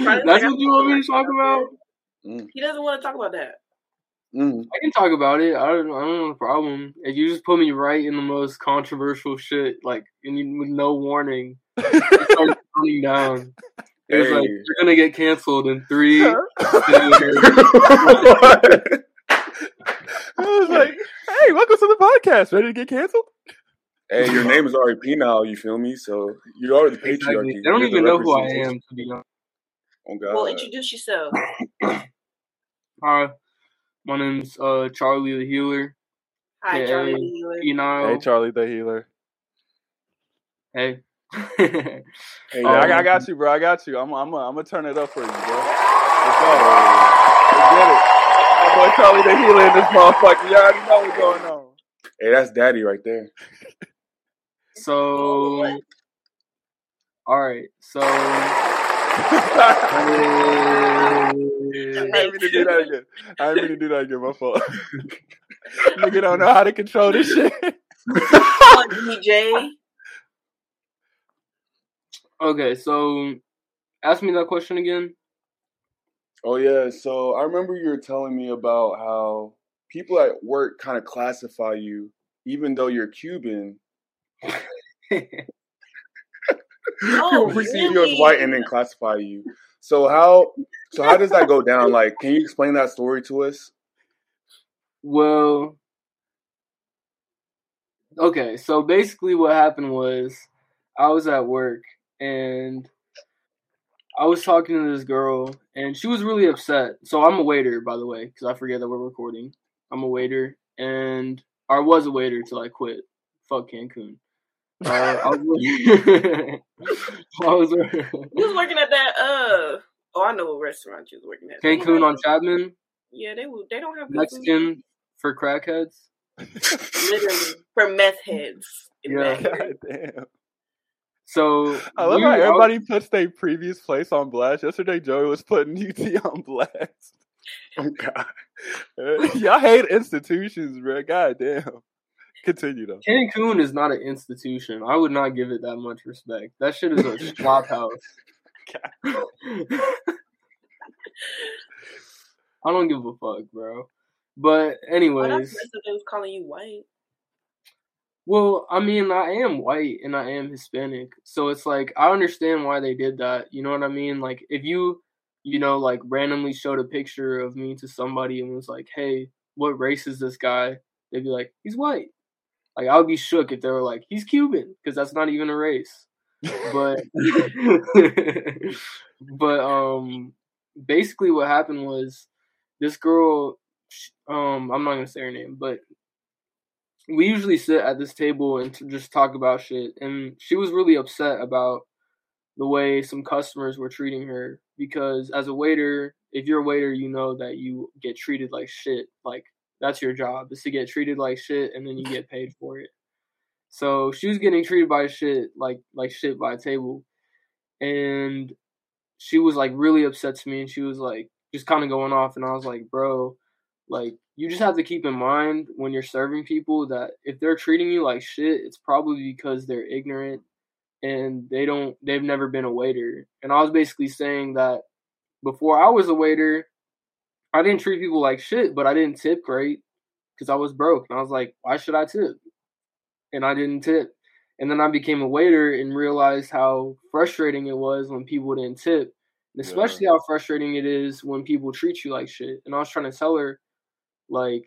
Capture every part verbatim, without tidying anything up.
That's what you want me to talk about? Mm. He doesn't want to talk about that. Mm. I can talk about it. I don't. I don't have a problem. If you just put me right in the most controversial shit, like and you, with no warning, it started counting down. It was Hey. like you're gonna get canceled in three. I was like, "Hey, welcome to the podcast. Ready to get canceled?" Hey, your name is already P now. You feel me? So you are the patriarchy. Exactly. They don't You're even the know who I representation. am, to be honest. Oh God. Well, introduce yourself. Hi, my name's uh, Charlie the Healer. Hi, Hey, Charlie hey, Healer. You know, Hey, Charlie the healer. hey. Hey, Hey, Um, I, I got you, bro. I got you. I'm, I'm, I'm gonna turn it up for you, bro. Let's go. Let's get it. My boy Charlie the healer in this motherfucker. You already know what's going on. hey, that's Daddy right there. So, all right. So, I didn't mean to do that again. I didn't mean to do that again. My fault. Nigga don't know how to control this shit. Come on, D J. okay. So, ask me that question again. Oh yeah. So I remember you were telling me about how people at work kind of classify you, even though you're Cuban. Oh, People perceive you as really? white and then classify you. So how? So how does that go down? Like, can you explain that story to us? Well, okay. So basically, what happened was I was at work and I was talking to this girl, and she was really upset. So I'm a waiter, by the way, because I forget that we're recording. I'm a waiter, and or I was a waiter till I quit. Fuck Cancun. Uh, I was, I was You was working at that, uh, oh, I know what restaurant you was working at. Cancun on Chapman, Yeah, they they don't have good Mexican food. for crackheads. Literally. For meth heads. in Yeah. that. God damn. So I love we- how I was- everybody puts their previous place on blast. Yesterday, Joey was putting U T on blast. Oh God. Y'all hate institutions, bro. God damn. Continue, though. Cancun is not an institution. I would not give it that much respect. That shit is a flop house. I don't give a fuck, bro. But Oh, anyways, that's messed up. They was calling you white. well, I mean, I am white and I am Hispanic, so it's like I understand why they did that. You know what I mean? Like if you, you know, like randomly showed a picture of me to somebody and was like, "Hey, what race is this guy?" They'd be like, "He's white." Like I would be shook if they were like, "He's Cuban," because that's not even a race. But but um, basically what happened was this girl. Um, I'm not gonna say her name, but we usually sit at this table and to just talk about shit. And she was really upset about the way some customers were treating her because as a waiter, if you're a waiter, you know that you get treated like shit. Like that's your job is to get treated like shit and then you get paid for it. So she was getting treated by shit like like shit by a table. And she was like really upset to me and she was like just kind of going off and I was like, bro, like you just have to keep in mind when you're serving people that if they're treating you like shit, it's probably because they're ignorant and they don't they've never been a waiter. And I was basically saying that before I was a waiter, I didn't treat people like shit, but I didn't tip great because I was broke. And I was like, why should I tip? And I didn't tip. And then I became a waiter and realized how frustrating it was when people didn't tip. And especially yeah. how frustrating it is when people treat you like shit. And I was trying to tell her, like,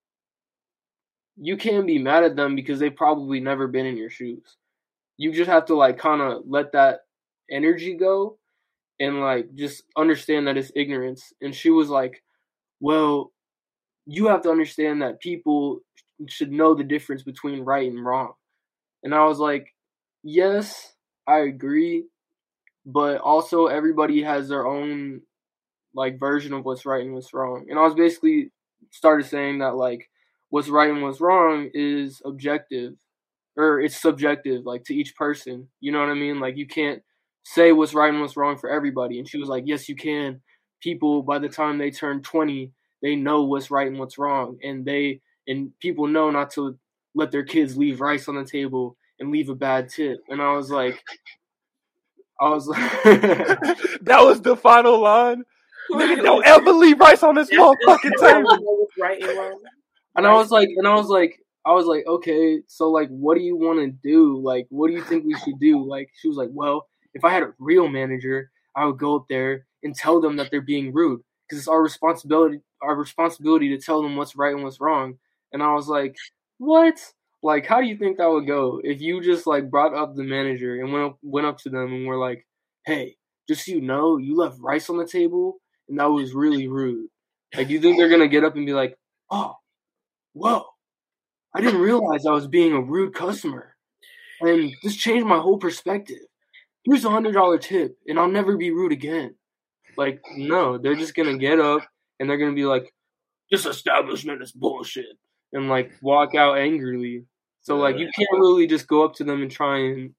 you can't be mad at them because they've probably never been in your shoes. You just have to, like, kind of let that energy go and, like, just understand that it's ignorance. And she was like, well, you have to understand that people should know the difference between right and wrong. And I was like, yes, I agree. But also everybody has their own, like, version of what's right and what's wrong. And I was basically started saying that, like, what's right and what's wrong is objective. Or it's subjective, like, to each person. You know what I mean? Like, you can't say what's right and what's wrong for everybody. And she was like, yes, you can. People, by the time they turn twenty, they know what's right and what's wrong. And they and people know not to let their kids leave rice on the table and leave a bad tip. And I was like, I was like, that was the final line. Nigga, don't ever leave rice on this motherfucking table. Right and wrong. And I was like, and I was like, I was like, okay, so like, what do you want to do? Like, what do you think we should do? Like, she was like, well, if I had a real manager, I would go up there and tell them that they're being rude because it's our responsibility, our responsibility to tell them what's right and what's wrong. And I was like, what? Like, how do you think that would go if you just like brought up the manager and went up, went up to them and were like, hey, just so you know, you left rice on the table and that was really rude. Like, do you think they're gonna get up and be like, oh, whoa, I didn't realize I was being a rude customer, and this changed my whole perspective. Here's a hundred dollar tip, and I'll never be rude again. Like, no, they're just gonna get up and they're gonna be like, this establishment is bullshit, and like walk out angrily. So like, you can't really just go up to them and try and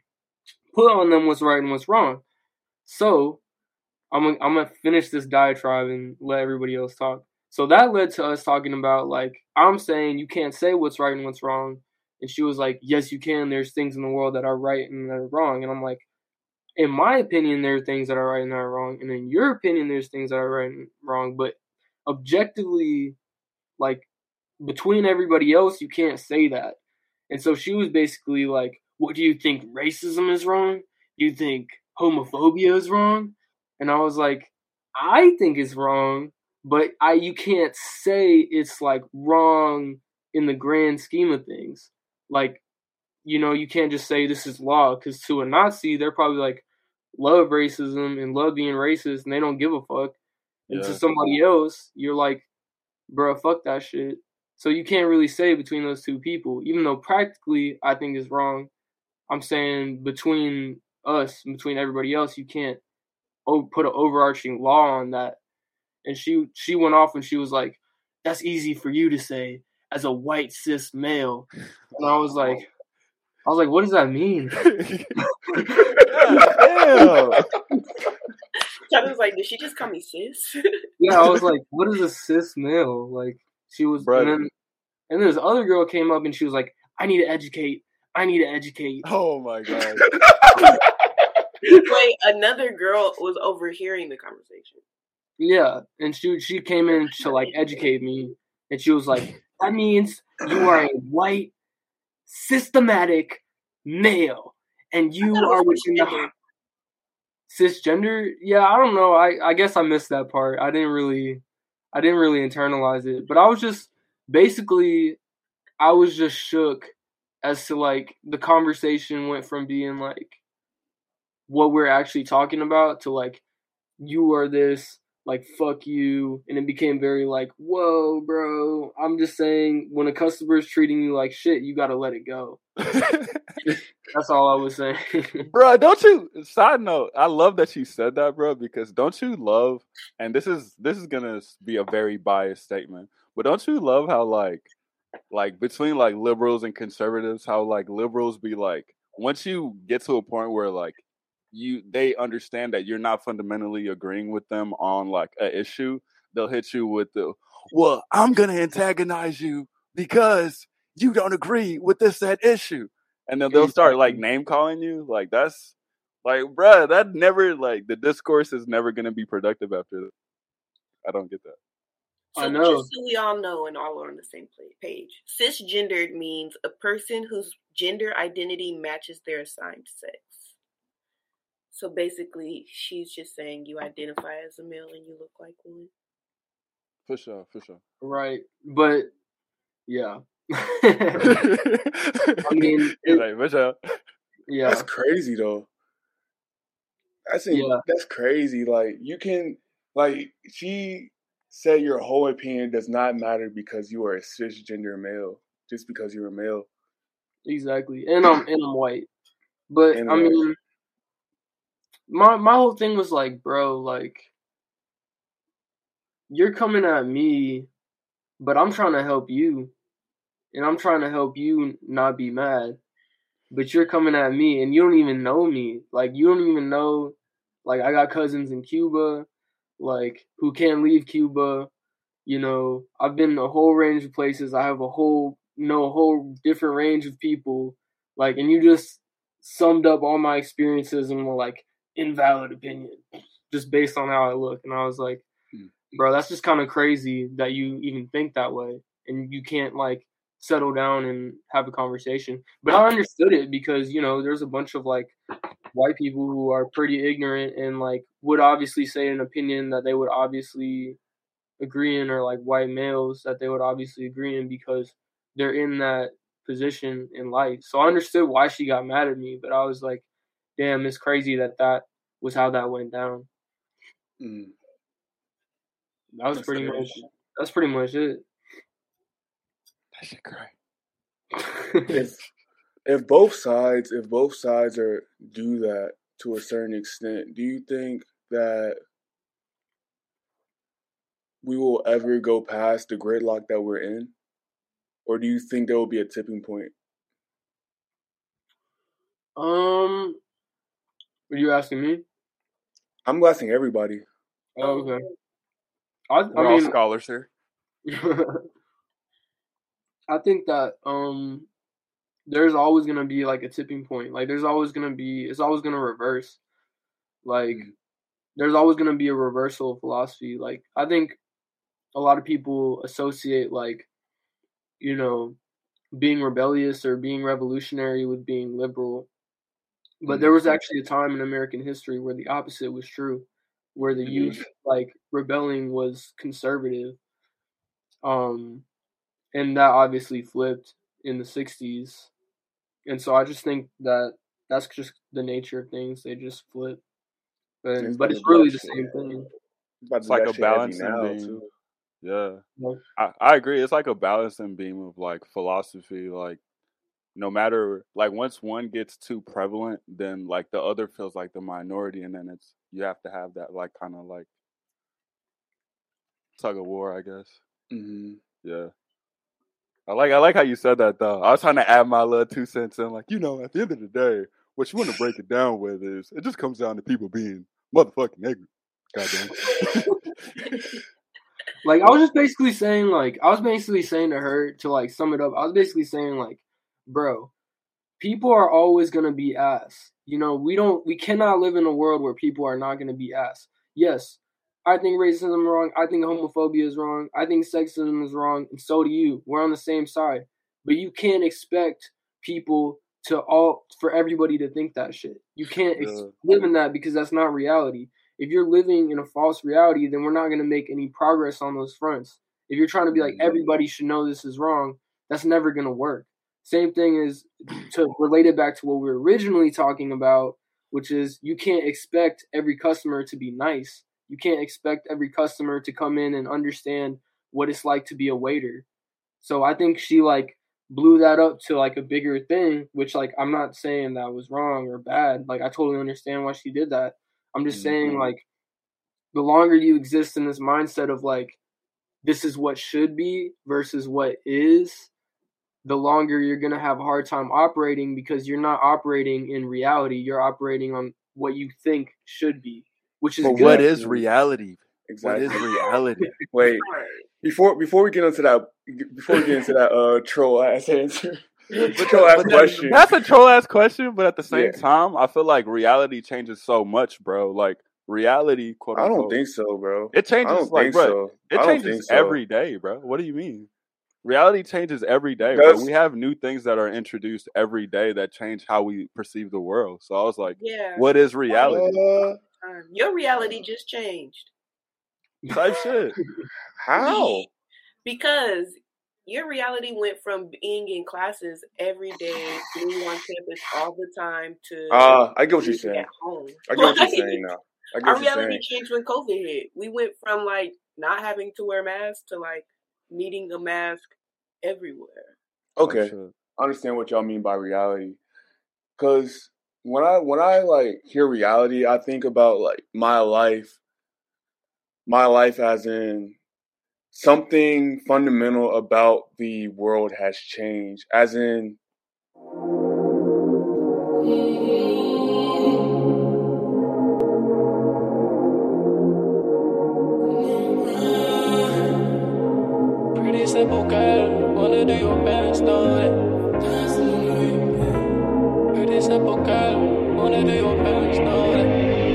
put on them what's right and what's wrong. So I'm gonna, I'm gonna finish this diatribe and let everybody else talk. So that led to us talking about, like, I'm saying you can't say what's right and what's wrong. And she was like, yes, you can. There's things in the world that are right and that are wrong. And I'm like, in my opinion, there are things that are right and that are wrong. And in your opinion, there's things that are right and wrong. But objectively, like, between everybody else, you can't say that. And so she was basically like, what, do you think racism is wrong? Do you think homophobia is wrong? And I was like, I think it's wrong. But I, you can't say it's like wrong in the grand scheme of things. Like, you know, you can't just say this is law, because to a Nazi, they're probably like, love racism and love being racist, and they don't give a fuck. And yeah. To somebody else, you're like, bro, fuck that shit. So you can't really say between those two people, even though practically I think it's wrong. I'm saying between us, between everybody else, you can't put an overarching law on that. And she she went off and she was like, that's easy for you to say as a white cis male. And I was like, I was like, what does that mean? God, damn. I was like, did she just call me cis? Yeah, I was like, what is a cis male? Like, she was, and then, and then this other girl came up and she was like, I need to educate. I need to educate. Oh my God. Wait, another girl was overhearing the conversation. Yeah, and she she came in to like educate me, and she was like, that means you are a white, systematic male, and you are within the cisgender. Yeah, I don't know. I, I guess I missed that part. I didn't really, I didn't really internalize it. But I was just basically, I was just shook as to like the conversation went from being like what we're actually talking about to like, you are this. Like, fuck you. And it became very like, whoa, bro. I'm just saying, when a customer is treating you like shit, you gotta let it go. That's all I was saying. Bro, don't you, side note, I love that you said that, bro, because don't you love, and this is this is gonna be a very biased statement, but don't you love how like, like between like liberals and conservatives, how like liberals be like, once you get to a point where like, you they understand that you're not fundamentally agreeing with them on like an issue, they'll hit you with the, well, I'm gonna antagonize you because you don't agree with this that issue, and then they'll start like name calling you. Like, that's like, bruh, that never, like, the discourse is never gonna be productive after that. I don't get that. So I know. Just so we all know and all are on the same page, cisgendered means a person whose gender identity matches their assigned sex. So basically, she's just saying you identify as a male and you look like one. For sure, for sure. Right. But, yeah. I mean, it, like, for sure. Yeah. That's crazy, though. That's, yeah. That's crazy. Like, you can, like, she said your whole opinion does not matter because you are a cisgender male, just because you're a male. Exactly. And I'm, and I'm white. But, and I white. mean... My my whole thing was like, bro, like, you're coming at me, but I'm trying to help you. And I'm trying to help you not be mad. But you're coming at me, and you don't even know me. Like, you don't even know, like, I got cousins in Cuba, like, who can't leave Cuba. You know, I've been a whole range of places. I have a whole, you know, a whole different range of people. Like, and you just summed up all my experiences and were like, invalid opinion just based on how I look. And I was like, bro, that's just kind of crazy that you even think that way and you can't like settle down and have a conversation. But I understood it because, you know, there's a bunch of like white people who are pretty ignorant and like would obviously say an opinion that they would obviously agree in, or like white males that they would obviously agree in because they're in that position in life. So I understood why she got mad at me, but I was like, damn, it's crazy that that was how that went down. Mm. That was That's pretty crazy. much, that's pretty much it. That shit great. if if both sides if both sides are do that to a certain extent, do you think that we will ever go past the gridlock that we're in, or do you think there will be a tipping point? Um, are you asking me? I'm asking everybody. Oh, okay. I, We're I all mean, scholars here. I think that um, there's always gonna be like a tipping point. Like, there's always gonna be, it's always gonna reverse. Like, mm. there's always gonna be a reversal of philosophy. Like, I think a lot of people associate like, you know, being rebellious or being revolutionary with being liberal. But mm. there was actually a time in American history where the opposite was true, where the mm. youth like rebelling was conservative. Um, and that obviously flipped in the sixties. And so I just think that that's just the nature of things. They just flip. And, it's but it's really the same thing. It's, it's like a balancing beam. Too. Yeah. yeah. I, I agree. It's like a balancing beam of like philosophy. Like no matter, like once one gets too prevalent, then like the other feels like the minority. And then it's, you have to have that like kind of like tug of war, I guess. Mm-hmm. Yeah. I like I like how you said that though. I was trying to add my little two cents in, like, you know, at the end of the day, what you want to break it down with is it just comes down to people being motherfucking ignorant. Goddamn. Like I was just basically saying, like I was basically saying to her to like sum it up. I was basically saying like, bro, people are always gonna be ass. You know, we don't, we cannot live in a world where people are not gonna be ass. Yes. I think racism is wrong. I think homophobia is wrong. I think sexism is wrong. And so do you. We're on the same side. But you can't expect people to all, for everybody to think that shit. You can't ex- yeah. live in that because that's not reality. If you're living in a false reality, then we're not going to make any progress on those fronts. If you're trying to be like, everybody should know this is wrong, that's never going to work. Same thing is to relate it back to what we were originally talking about, which is you can't expect every customer to be nice. You can't expect every customer to come in and understand what it's like to be a waiter. So I think she like blew that up to like a bigger thing, which like I'm not saying that was wrong or bad. Like I totally understand why she did that. I'm just mm-hmm. saying like the longer you exist in this mindset of like this is what should be versus what is, the longer you're going to have a hard time operating because you're not operating in reality. You're operating on what you think should be. Which is but good. What is reality? Exactly. What is reality? Wait, before before we get into that, before we get into that uh, troll ass answer, troll ass question. That's a troll ass question, but at the same yeah. time, I feel like reality changes so much, bro. Like reality, quote unquote. I don't think so, bro. It changes. I don't like, think bro, so. It I changes don't think so. every day, bro. What do you mean? Reality changes every day, bro. We have new things that are introduced every day that change how we perceive the world. So I was like, yeah. what is reality? Uh, Your reality just changed. Type shit. How? Because your reality went from being in classes every day, being on campus all the time, to uh, I get what you're saying. At home. I get what you're saying now. I get Our what you're reality saying. changed when COVID hit. We went from like not having to wear masks to like needing a mask everywhere. Okay, I understand what y'all mean by reality. Because when I when I like hear reality, I think about like my life, my life as in something fundamental about the world has changed, as in. Pretty simple girl, wanna do your best, know that. Pretty simple girl, wanna do your best, know that.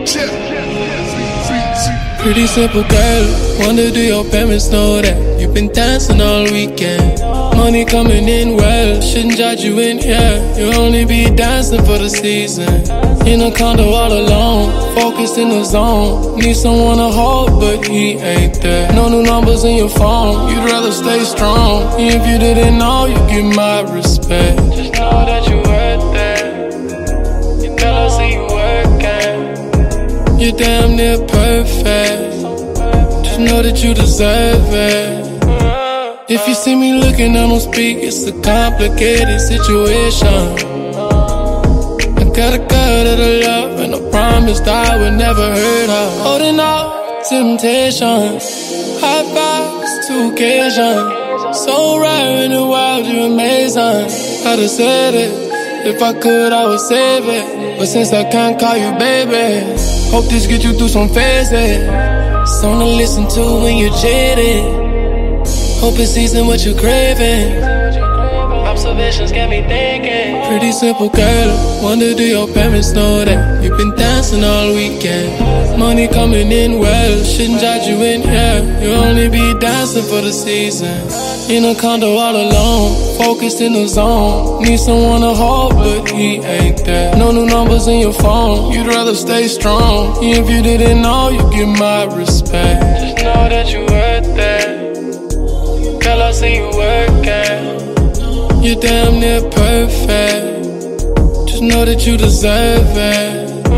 Pretty simple girl, wonder do your parents know that you've been dancing all weekend? Money coming in well, shouldn't judge you in here. You only be dancing for the season. In a condo all alone, focused in the zone. Need someone to hold, but he ain't there. No new numbers in your phone, you'd rather stay strong. If you didn't know, you get my respect. Just know that you worth it. You tell us see you working. You're damn near perfect. Just know that you deserve it. If you see me looking, I don't speak. It's a complicated situation. I got a girl that I love, and I promised I would never hurt her. Holding out temptation, high fives to occasion. So rare in the world, you're amazing. I'd have said it, if I could I would save it. But since I can't call you baby, hope this get you through some phases. Song to listen to when you're jaded. Hope it's season what you're craving. Observations got me thinking. Pretty simple girl, wonder do your parents know that you've been dancing all weekend? Money coming in well, shouldn't judge you in here. You only be dancing for the season. In a condo all alone, focused in the zone. Need someone to hold, but he ain't there. No new numbers in your phone, you'd rather stay strong. If you didn't know, you get my respect. Just know that you worth it. Girl, I see you working. You're damn near perfect. Just know that you deserve it.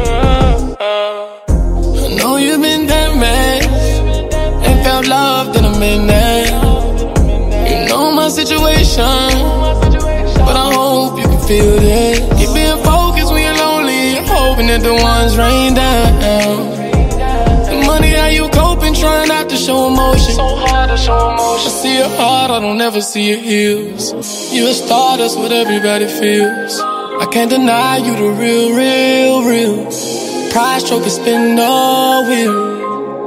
I know you've been damaged and felt loved in a minute. You know my situation, but I hope you can feel this. Keep being focused when you're lonely, hoping that the ones rain down. The money, how you coping, trying not to show emotion. So hard to show emotion. I see your heart, I don't ever see your heels. You're a star, that's what everybody feels. I can't deny you the real, real, real. Prize trophy spin the wheel.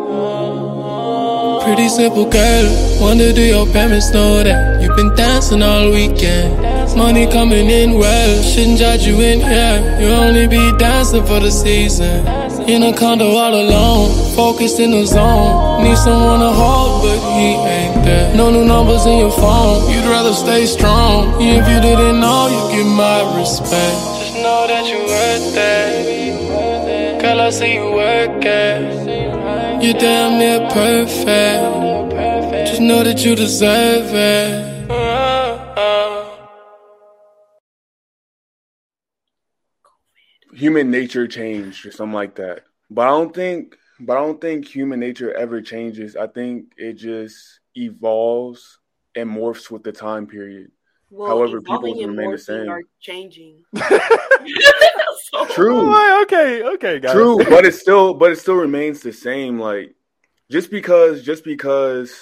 Pretty simple girl, wonder do your parents know that you've been dancing all weekend? Money coming in well, shouldn't judge you in here. You only be dancing for the season. In a condo all alone, focused in the zone. Need someone to hold, but he ain't there. No new numbers in your phone, you'd rather stay strong. If you didn't know, you get my respect. Just know that you worth it. Girl, I see you working. You're damn near perfect. Just know that you deserve it. Human nature changed or something like that. But I don't think but I don't think human nature ever changes. I think it just evolves and morphs with the time period. Well, however, people remain the same. Are changing. so, True. Oh, okay, okay, guys. True, but it still but it still remains the same. Like just because just because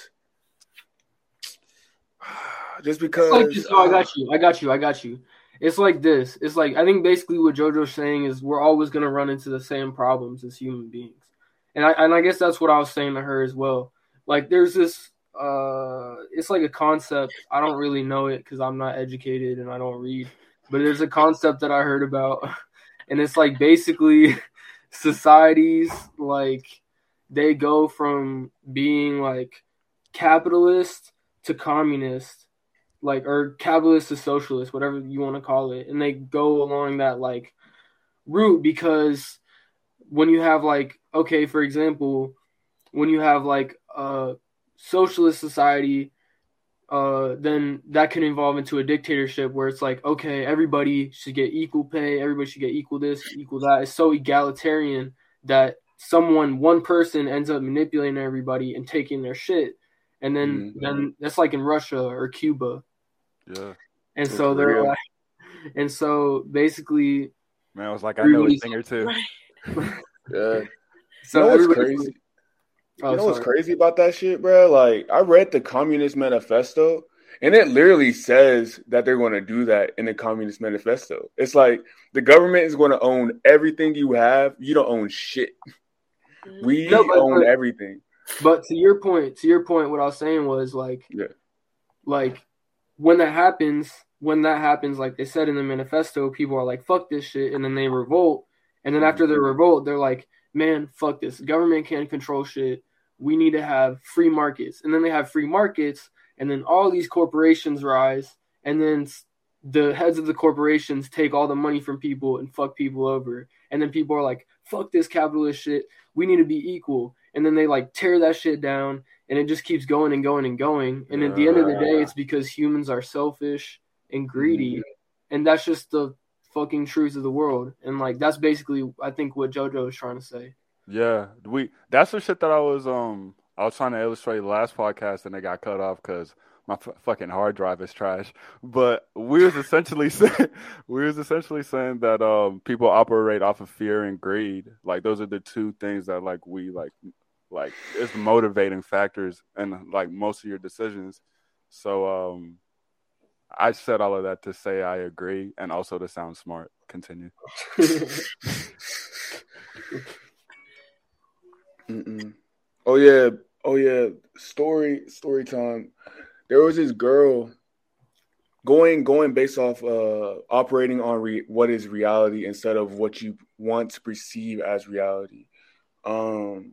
just because like just, oh, I got you. I got you. I got you. It's like this. It's like, I think basically what JoJo's saying is we're always going to run into the same problems as human beings. And I and I guess that's what I was saying to her as well. Like there's this, uh, it's like a concept. I don't really know it because I'm not educated and I don't read. But there's a concept that I heard about. And it's like basically societies, like they go from being like capitalist to communist. Like, or capitalist to socialist, whatever you want to call it. And they go along that, like, route because when you have, like, okay, for example, when you have, like, a socialist society, uh, then that can evolve into a dictatorship where it's like, okay, everybody should get equal pay, everybody should get equal this, equal that. It's so egalitarian that someone, one person ends up manipulating everybody and taking their shit. And then, mm-hmm. then that's like in Russia or Cuba. Yeah. And it's so they're real. like, and so basically, man, I was like, I know a thing or two. Yeah. So you know what's crazy? Oh, you know sorry. what's crazy about that shit, bro? Like, I read the Communist Manifesto, and it literally says that they're going to do that in the Communist Manifesto. It's like the government is going to own everything you have. You don't own shit. We no, but, own but, everything. But to your point, to your point, what I was saying was like, yeah, like. When that happens, when that happens, like they said in the manifesto, people are like, fuck this shit. And then they revolt. And then after they revolt, they're like, man, fuck this. Government can't control shit. We need to have free markets. And then they have free markets, and then all these corporations rise, and then the heads of the corporations take all the money from people and fuck people over. And then people are like, fuck this capitalist shit. We need to be equal. And then they like tear that shit down, and it just keeps going and going and going. And at the end of the day, it's because humans are selfish and greedy. Mm-hmm. And that's just the fucking truth of the world. And like, that's basically, I think, what JoJo is trying to say. Yeah, we. That's the shit that I was um I was trying to illustrate last podcast, and it got cut off because my f- fucking hard drive is trash. But we was essentially saying we was essentially saying that um people operate off of fear and greed. Like those are the two things that like we like like it's motivating factors in like most of your decisions. So um I said all of that to say I agree and also to sound smart. Continue. Mm-mm. Oh yeah, oh yeah. Story, story time. There was this girl going going based off uh, operating on re- what is reality instead of what you want to perceive as reality. Um,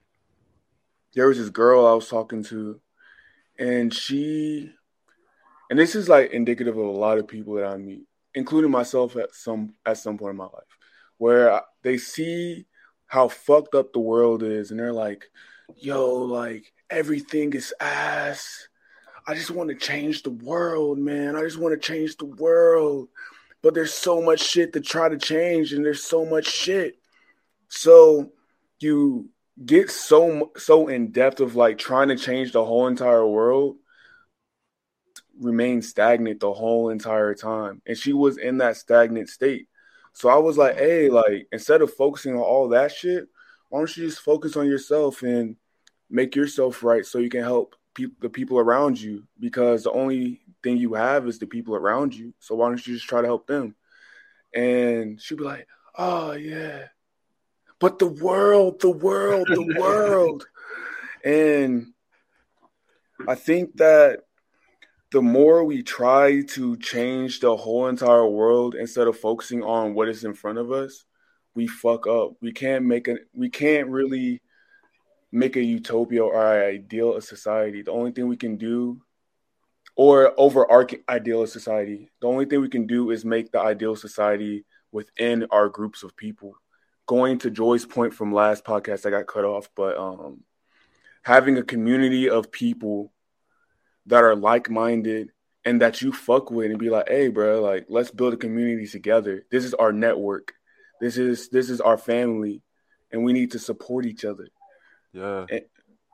there was this girl I was talking to, and she, and this is like indicative of a lot of people that I meet, including myself at some at some point in my life, where they see how fucked up the world is, and they're like, yo, like, everything is ass. I just want to change the world, man. I just want to change the world. But there's so much shit to try to change, and there's so much shit. So you get so so in depth of, like, trying to change the whole entire world, remain stagnant the whole entire time. And she was in that stagnant state. So I was like, hey, like, instead of focusing on all that shit, why don't you just focus on yourself and make yourself right so you can help pe- the people around you? Because the only thing you have is the people around you. So why don't you just try to help them? And she'd be like, oh, yeah. But the world, the world, the world. And I think that the more we try to change the whole entire world instead of focusing on what is in front of us, we fuck up. We can't make a, we can't really make a utopia or an ideal of society. The only thing we can do, or overarching ideal of society, the only thing we can do is make the ideal society within our groups of people. Going to Joy's point from last podcast, I got cut off, but um, having a community of people that are like-minded and that you fuck with and be like, hey, bro, like, let's build a community together. This is our network. This is this is our family, and we need to support each other. Yeah. And,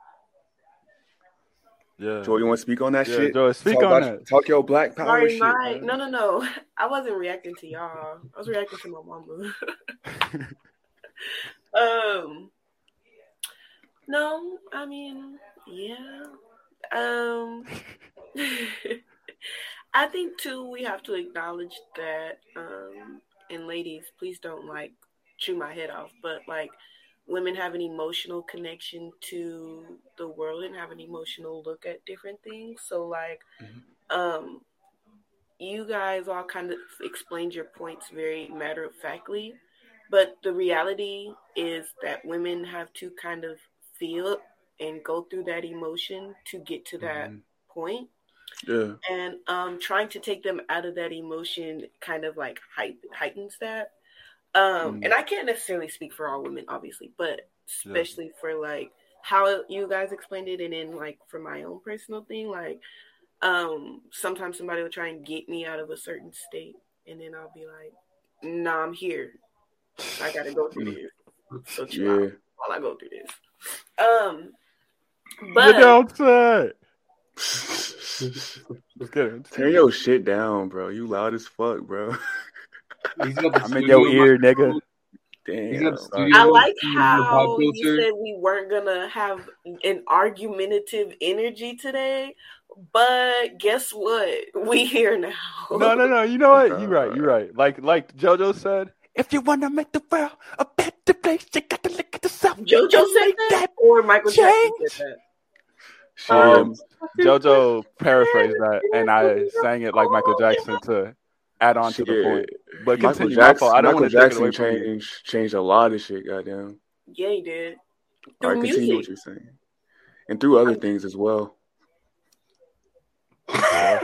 yeah. Joy, you want to speak on that yeah, shit? Joy, speak talk on about, that. Talk your black power Sorry, shit. my, Man. no, no, no. I wasn't reacting to y'all. I was reacting to my mama. um, no, I mean, yeah. Um, I think too we have to acknowledge that, um, and ladies, please don't like chew my head off, but like women have an emotional connection to the world and have an emotional look at different things. So like, mm-hmm. um, you guys all kind of explained your points very matter of factly, but the reality is that women have to kind of feel and go through that emotion to get to that mm-hmm. point. Yeah. And um, trying to take them out of that emotion kind of like height, heightens that. Um, mm-hmm. And I can't necessarily speak for all women, obviously, but especially yeah. for like how you guys explained it. And then like for my own personal thing, like um, sometimes somebody will try and get me out of a certain state. And then I'll be like, nah, I'm here. I got to go through this. So chill yeah. out while I go through this. Um, But get outside. Turn your shit down, bro. You loud as fuck, bro. I'm in your ear, nigga. Damn. I like how you said we weren't gonna have an argumentative energy today, but guess what? We here now. No, no, no. You know what? You're right. You're right. Like, like JoJo said, if you wanna make the world a better place, you gotta look at yourself. JoJo said that, or Michael Jackson said that. Um, JoJo paraphrased that, and I sang it like Michael Jackson to add on to the point. But Michael continue. Jackson, I don't Michael want to Jackson take it away changed, changed a lot of shit, goddamn. Yeah, he did. Through All right, music. continue what you're saying. And through other things as well. That's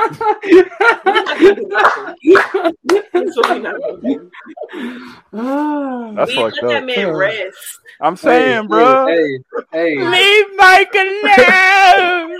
we let that man rest. I'm saying, hey, bro. Hey, hey, leave Mike alone.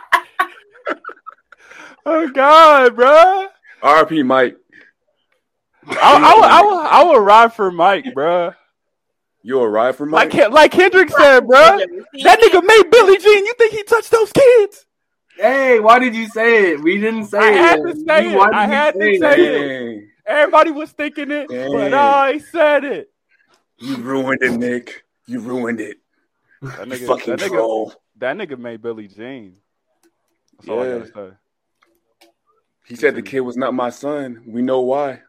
Oh God, bro. R I P Mike. I, I, will, I, will, I will ride for Mike, bro. You'll ride for Mike? Like, like Kendrick said, bro. That nigga made Billie Jean. You think he touched those kids? Hey, why did you say it? We didn't say I it. had to say you, it. I had to say, say it. it. Everybody was thinking it, Dang. but I said it. You ruined it, Nick. You ruined it. That nigga, fucking that troll. Nigga, that nigga made Billie Jean. That's all yeah. I gotta say. He said the kid was not my son. We know why.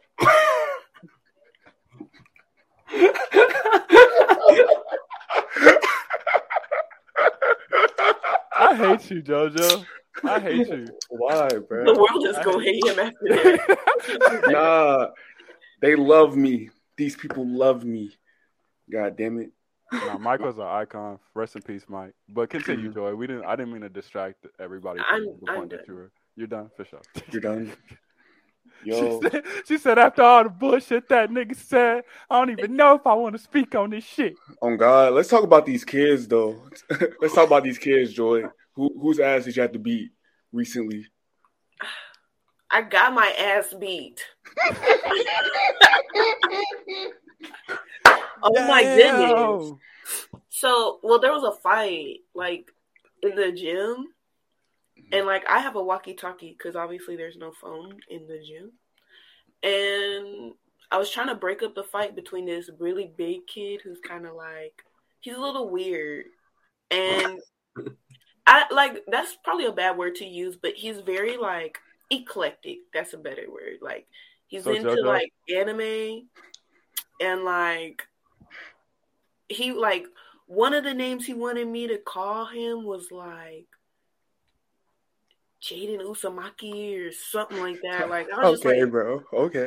I hate you, JoJo. I hate you. Why, bro? The world is gonna hate him after that. Nah, they love me. These people love me. God damn it. Nah, Mike was an icon. Rest in peace, Mike. But continue, Joy. We didn't. I didn't mean to distract everybody from I'm, the I'm point done. that you were. You're done for sure. You're done. Yo. She said, she said after all the bullshit that nigga said, I don't even know if I want to speak on this shit. Oh God, let's talk about these kids though. Let's talk about these kids, Joy. Who whose ass did you have to beat recently? I got my ass beat. Oh Damn. my goodness. So, well, there was a fight, like, in the gym. And, like, I have a walkie-talkie because obviously there's no phone in the gym. And I was trying to break up the fight between this really big kid who's kind of like, he's a little weird. And, I like, that's probably a bad word to use, but he's very, like, eclectic. That's a better word. Like, he's so into, JoJo? like, anime. And, like, he, like, one of the names he wanted me to call him was, like, Jaden Uzumaki or something like that. Like, I was okay, just like, bro. Okay.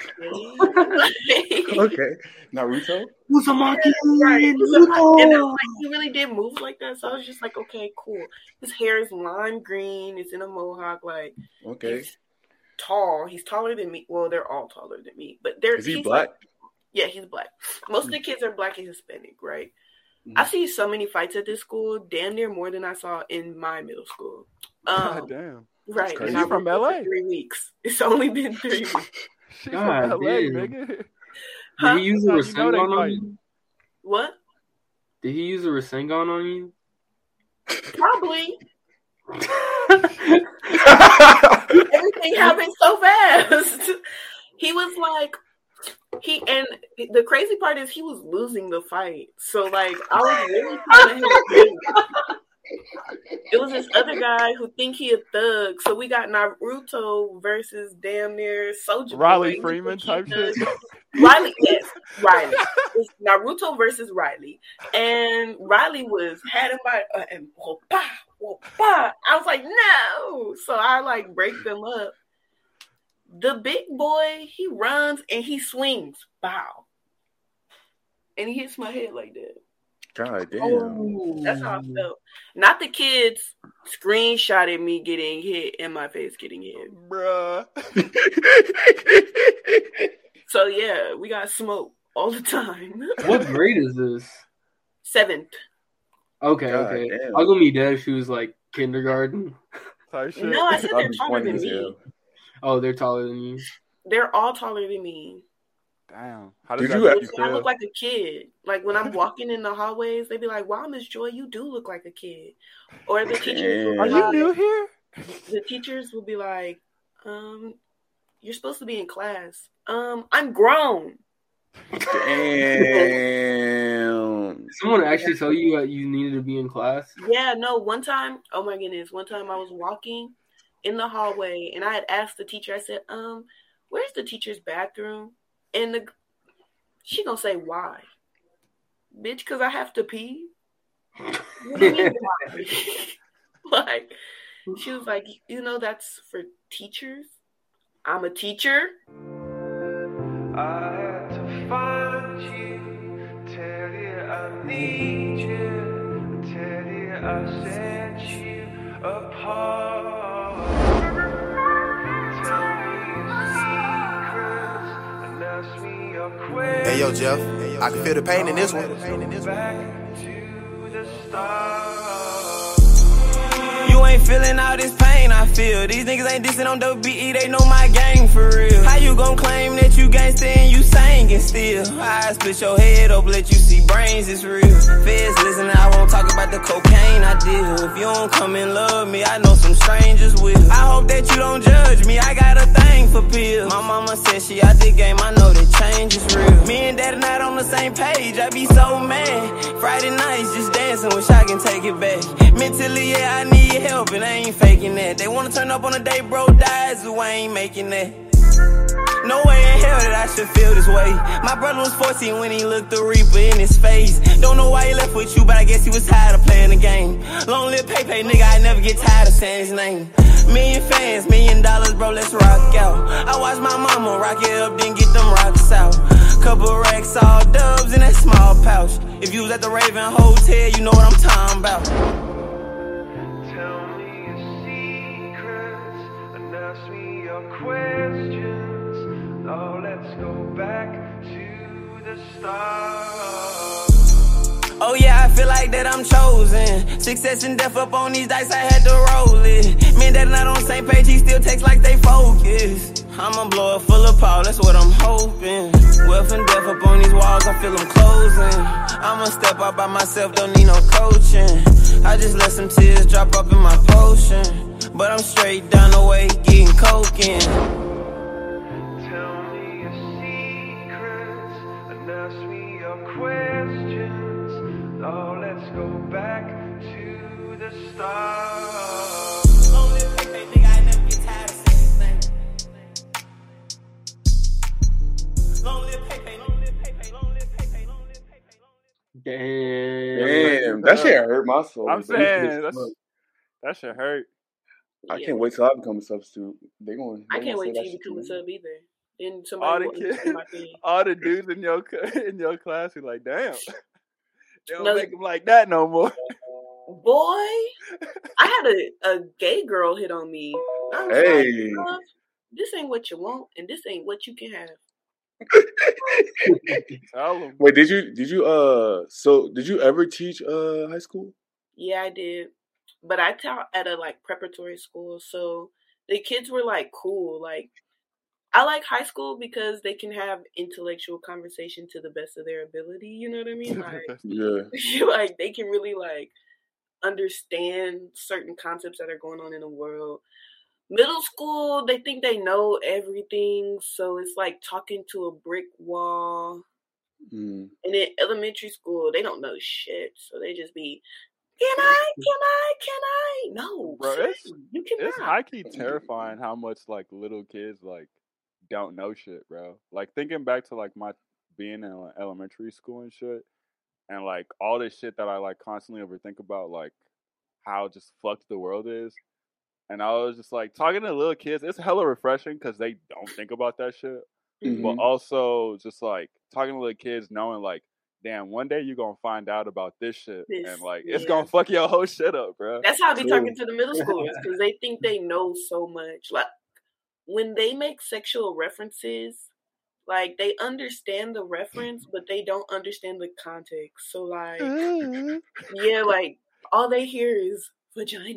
Okay. okay. Naruto? Uzumaki. Yeah, right. Uzumaki. And then, like, he really did moves like that. So I was just like, okay, cool. His hair is lime green. It's in a mohawk. Like, okay. He's tall. He's taller than me. Well, they're all taller than me. But they're Is he he's black? Like, yeah, he's black. Most of the kids are black and Hispanic, right? Mm-hmm. I see so many fights at this school, damn near more than I saw in my middle school. Um, God damn. Right. And I'm from L A. Three weeks. It's only been three weeks. She's from L A, nigga. Huh? Did he use a Rasengan you know on you? What? Did he use a Rasengan on you? Probably. Everything happened so fast. He was like, he and the crazy part is he was losing the fight. So like I was really trying to help him. It was this other guy who think he a thug. So we got Naruto versus damn near Soulja Riley Boy. Freeman type shit. Riley, yes, Riley. It's Naruto versus Riley, and Riley was had him by uh, and whoop-pa, whoop-pa. I was like, no. So I like break them up. The big boy, he runs and he swings, bow, and he hits my head like that. God damn. Oh, that's how I felt. Not the kids screenshotted me getting hit and my face getting hit. Bruh. So, yeah, we got smoke all the time. What grade is this? Seventh. Okay, God okay. damn. I'll go meet Dad. She was like kindergarten. No, I said they're taller than me. Oh, they're taller than you? They're all taller than me. Damn. How does Did that you, make you I feel? look like a kid. Like when I'm walking in the hallways, they be like, "Wow, Miss Joy, you do look like a kid." Or the teachers will Are be you like, new here? The teachers will be like, "Um, you're supposed to be in class." Um, I'm grown. Damn. Did someone actually tell you that you needed to be in class? Yeah, no. One time, oh my goodness, one time I was walking in the hallway and I had asked the teacher. I said, "Um, where's the teacher's bathroom?" And the she gonna say, "Why, bitch? Because I have to pee." What do you mean why? Like, she was like, "You know, that's for teachers. I'm a teacher." I had to find you, tell you need you. Tell you I set you apart. Tell me your secrets and ask me your questions. Hey yo, Jeff, I can feel the pain in this one. Back to the start. You ain't feeling all this pain I feel. These niggas ain't dissing on W B E, they know my gang for real. How you gon' claim that you gangsta and you singin' still? I split your head up, let you see brains, it's real. Feds listen, I won't talk about the cocaine I deal. If you don't come and love me, I know some strangers will. I hope that you don't judge me, I got a thing for pills. My mama said she out the game, I know that change is real. Me and daddy not on the same page, I be so mad. Friday nights just dancing, wish I can take it back. Mentally, yeah, I need help and I ain't faking that. They wanna turn up on the day bro dies, so I ain't making that. No way in hell that I should feel this way. My brother was fourteen when he looked the Reaper in his face. Don't know why he left with you, but I guess he was tired of playing the game. Long live Pepe, nigga, I never get tired of saying his name. Million fans, million dollars, bro, let's rock out. I watched my mama rock it up, then get them rocks out. Couple racks, all dubs in that small pouch. If you was at the Raven Hotel, you know what I'm talking about. Tell me your secrets and ask me your questions. Oh, let's go back to the start. Oh yeah, I feel like that I'm chosen. Success and death up on these dice, I had to roll it. Me and Dad not on the same page, he still takes like they focus. I'ma blow it full of power, that's what I'm hoping. Wealth and death up on these walls, I feel them closing. I'ma step out by myself, don't need no coaching. I just let some tears drop up in my potion. But I'm straight down the way, getting coking. Tell me your secrets and ask me your questions. Oh, let's go back to the start. Long live Pepe, nigga, I never get tired of saying his name. Long live Pepe, long live Pepe, long live Pepe, long live Pepe, long live Damn. Damn, that shit hurt my soul. I'm saying that's, that should hurt. I Yeah. can't wait till I become a substitute. They going. I can't wait till you become a sub either. Then All somebody the will understand my kids, thing. all the dudes in your in your class, you're like, damn. They don't No. make them like that no more. Boy, I had a, a gay girl hit on me. I was Hey. like, "Love, this ain't what you want, and this ain't what you can have." Tell them. Wait, did you did you uh so did you ever teach uh high school? Yeah, I did, but I taught at a like preparatory school, so the kids were like cool. Like, I like high school because they can have intellectual conversation to the best of their ability. You know what I mean? Like, Yeah. like they can really like understand certain concepts that are going on in the world. Middle school, they think they know everything, so it's like talking to a brick wall. Mm. And in elementary school, they don't know shit, so they just be, can I, can I, can I? No, Bro, sir, it's- you It's cannot. high key terrifying how much like little kids like don't know shit, bro. Like thinking back to like my being in like, elementary school and shit, and like all this shit that I like constantly overthink about, like how just fucked the world is. And I was just like talking to little kids. It's hella refreshing because they don't think about that shit. Mhm. But also just like talking to little kids, knowing like, damn, one day you're gonna find out about this shit, This, and like it's yeah. gonna fuck your whole shit up, bro. That's how I be True. talking to the middle schoolers, because they think they know so much. Like, when they make sexual references, like, they understand the reference, but they don't understand the context. So, like, yeah, like, all they hear is vagina.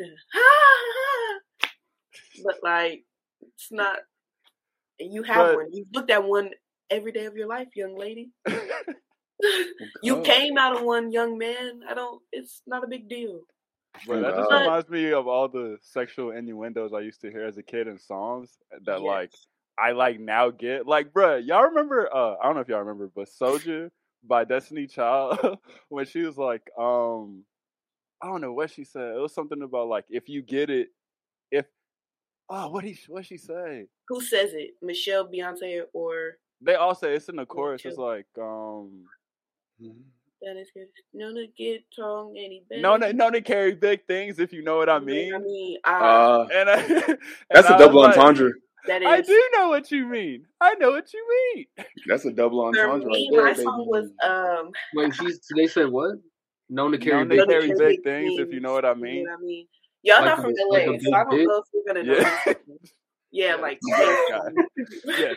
But, like, it's not, you have But- one. You've looked at one every day of your life, young lady. You God. came out of one, young man. I don't, it's not a big deal. Bro, that just But- reminds me of all the sexual innuendos I used to hear as a kid in songs that like Yes. I like now get. Like, bro, y'all remember uh I don't know if y'all remember, but Soldier by Destiny Child when she was like, um I don't know what she said. It was something about like if you get it, if oh what he what she say? Who says it? Michelle, Beyonce, or They all say it's in the chorus. chill. It's like um that is good. No, to get wrong any better. no no no to carry big things if you know what I mean. I mean, I, Uh, And I, and that's I a was double like- entendre. That is. I do know what you mean. I know what you mean. That's a double entendre For me, right there, my baby. song was um. Wait, she's. They said what? Known to carry Known big to carry things. big things, if you know what I You mean. know what I mean? Y'all Like not a- from like L a A, so big I don't dick? know if you're gonna know. Yeah. this song. Yeah, like Yeah.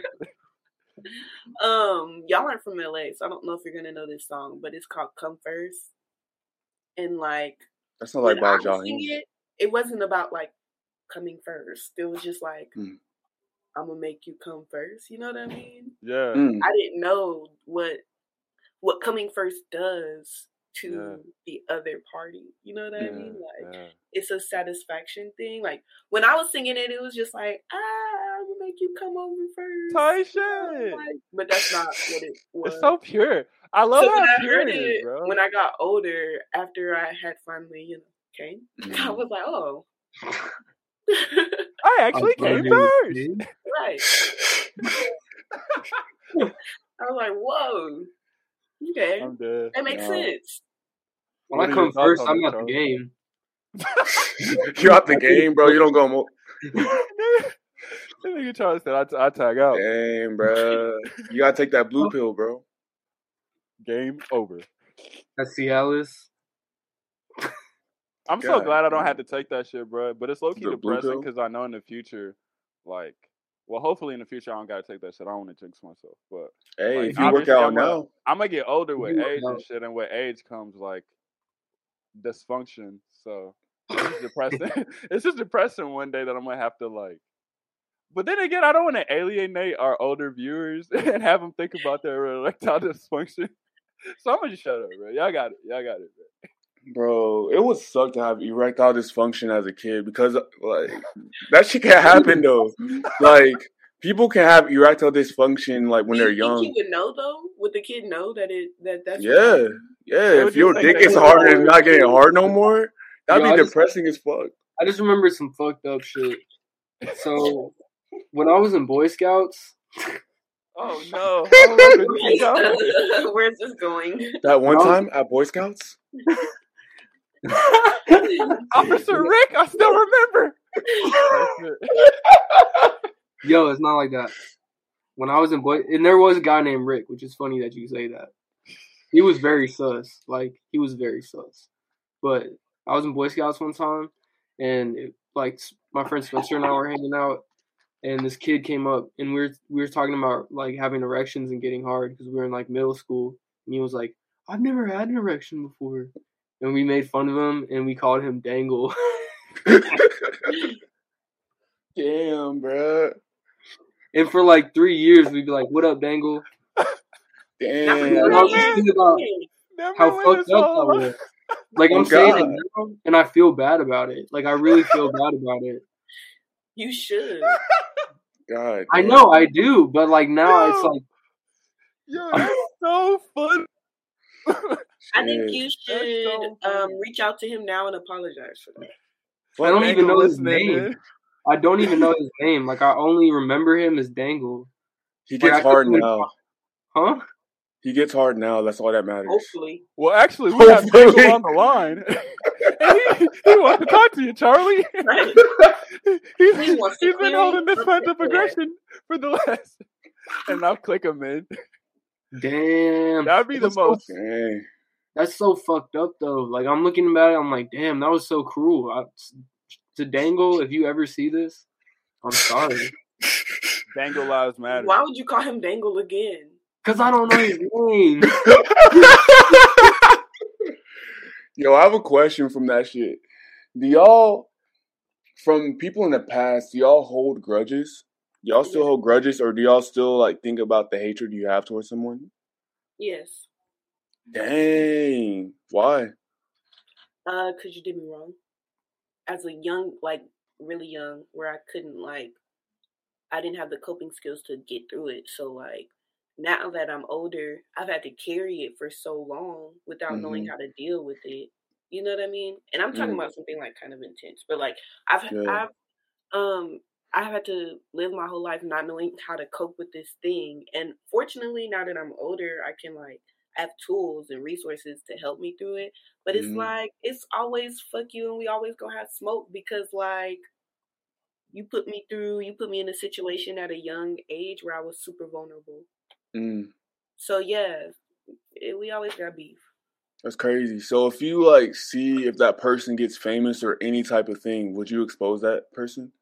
um, y'all aren't from L A, so I don't know if you're gonna know this song, but it's called "Come First." And like, That's not like when by I was Jaheim. singing it, it wasn't about like coming first. It was just like, Mm. I'm gonna make you come first. You know what I mean? Yeah. Mm. I didn't know what what coming first does to Yeah. the other party. You know what I Yeah, mean? Like, yeah. it's a satisfaction thing. Like, when I was singing it, it was just like, ah, I'm gonna make you come over first. Tight shit. Like, but that's not what it was. It's so pure. I love So when how I pure heard it is, it, bro. when I got older, after I had finally, you know, came, Mm. I was like, oh. I actually I'm came sorry. first. Right. I was like, whoa. Okay. I'm dead. That makes No. sense. When What I are come your thoughts first, on I'm that, at the Charlie? game. You out the game, bro. You don't go more. That nigga Charlie said I, t- I tag out. Dang, bro. You gotta take that blue pill, bro. Game over. That's Cialis. I'm so God glad I don't damn. have to take that shit, bro. But it's low key The blue depressing pill? because I know in the future, like, well, hopefully in the future I don't gotta take that shit. I don't want to jinx myself, but Hey, like, if you work obviously, out I'm gonna- now, I'm gonna get older with You work age and out. shit, and with age comes like dysfunction. So it's just depressing. It's just depressing one day that I'm gonna have to like. But then again, I don't want to alienate our older viewers and have them think about their erectile dysfunction. So I'm gonna just shut up, bro. Y'all got it. Y'all got it, bro. bro, it would suck to have erectile dysfunction as a kid because, like, that shit can happen though. Like, people can have erectile dysfunction like when Do they're you think young. he would know though? Would the kid know that it that that's what Yeah, happened? yeah. They would If your just think dick they is would hard and know. it's not getting hard no more, that'd Yo, be I just- depressing as fuck. I just remember some fucked up shit. So when I was in Boy Scouts, Oh no! I love it. Keep going. Where's this going? That one No. time at Boy Scouts, Officer Rick, I still remember. yo, it's not like that. When I was in Boy, and there was a guy named Rick, which is funny that you say that. He was very sus. Like, he was very sus. But I was in Boy Scouts one time, and it, like my friend Spencer and I were hanging out, and this kid came up, and we were we were talking about like having erections and getting hard because we were in like middle school, and he was like, "I've never had an erection before," and we made fun of him, and we called him Dangle. damn, bruh. And for like three years, we'd be like, "What up, Dangle?" Not Damn. And I was just thinking about That how man went fucked his up whole that life. was. Like, Oh, I'm saying God. it now, and I feel bad about it. Like, I really feel bad about it. You should. God, I damn. know I do, but like now it's Yo. like Yo, that's so fun. I think Shit. you That's should so um, funny. reach out to him now and apologize for that. I don't Fuck even Dangle know his listening, name. man. I don't even know his name. Like, I only remember him as Dangle. He Like, I gets hard couldn't- now. Huh? He gets hard now. That's all that matters. Hopefully. Well, actually, we have Hopefully. Dangle on the line. And he, he wants to talk to you, Charlie. Right. He's, He wants to he's been clear holding you this up pent up for that. aggression for the last. And I'll click him in. Damn. That'd be the That's so- most. Dang. That's so fucked up, though. Like, I'm looking about it, I'm like, damn, that was so cruel. I, to Dangle, if you ever see this, I'm sorry. Dangle lives matter. Why would you call him Dangle again? Because I don't know his name. Yo, I have a question from that shit. Do y'all, from people in the past, do y'all hold grudges? Y'all still Yeah. hold grudges, or do y'all still like think about the hatred you have towards someone? Yes. Dang, why? Uh, cause you did me wrong. As a young, like really young, where I couldn't like, I didn't have the coping skills to get through it. So like, now that I'm older, I've had to carry it for so long without knowing Mhm. how to deal with it. You know what I mean? And I'm talking Mm. about something like kind of intense, but like I've, Yeah. I've, um, I've had to live my whole life not knowing how to cope with this thing. And fortunately, now that I'm older, I can like have tools and resources to help me through it. But it's Mhm. like, it's always fuck you and we always gonna have smoke because like, you put me through, you put me in a situation at a young age where I was super vulnerable. Mm. So yeah, it, we always got beef. That's crazy. So if you like see if that person gets famous or any type of thing, would you expose that person?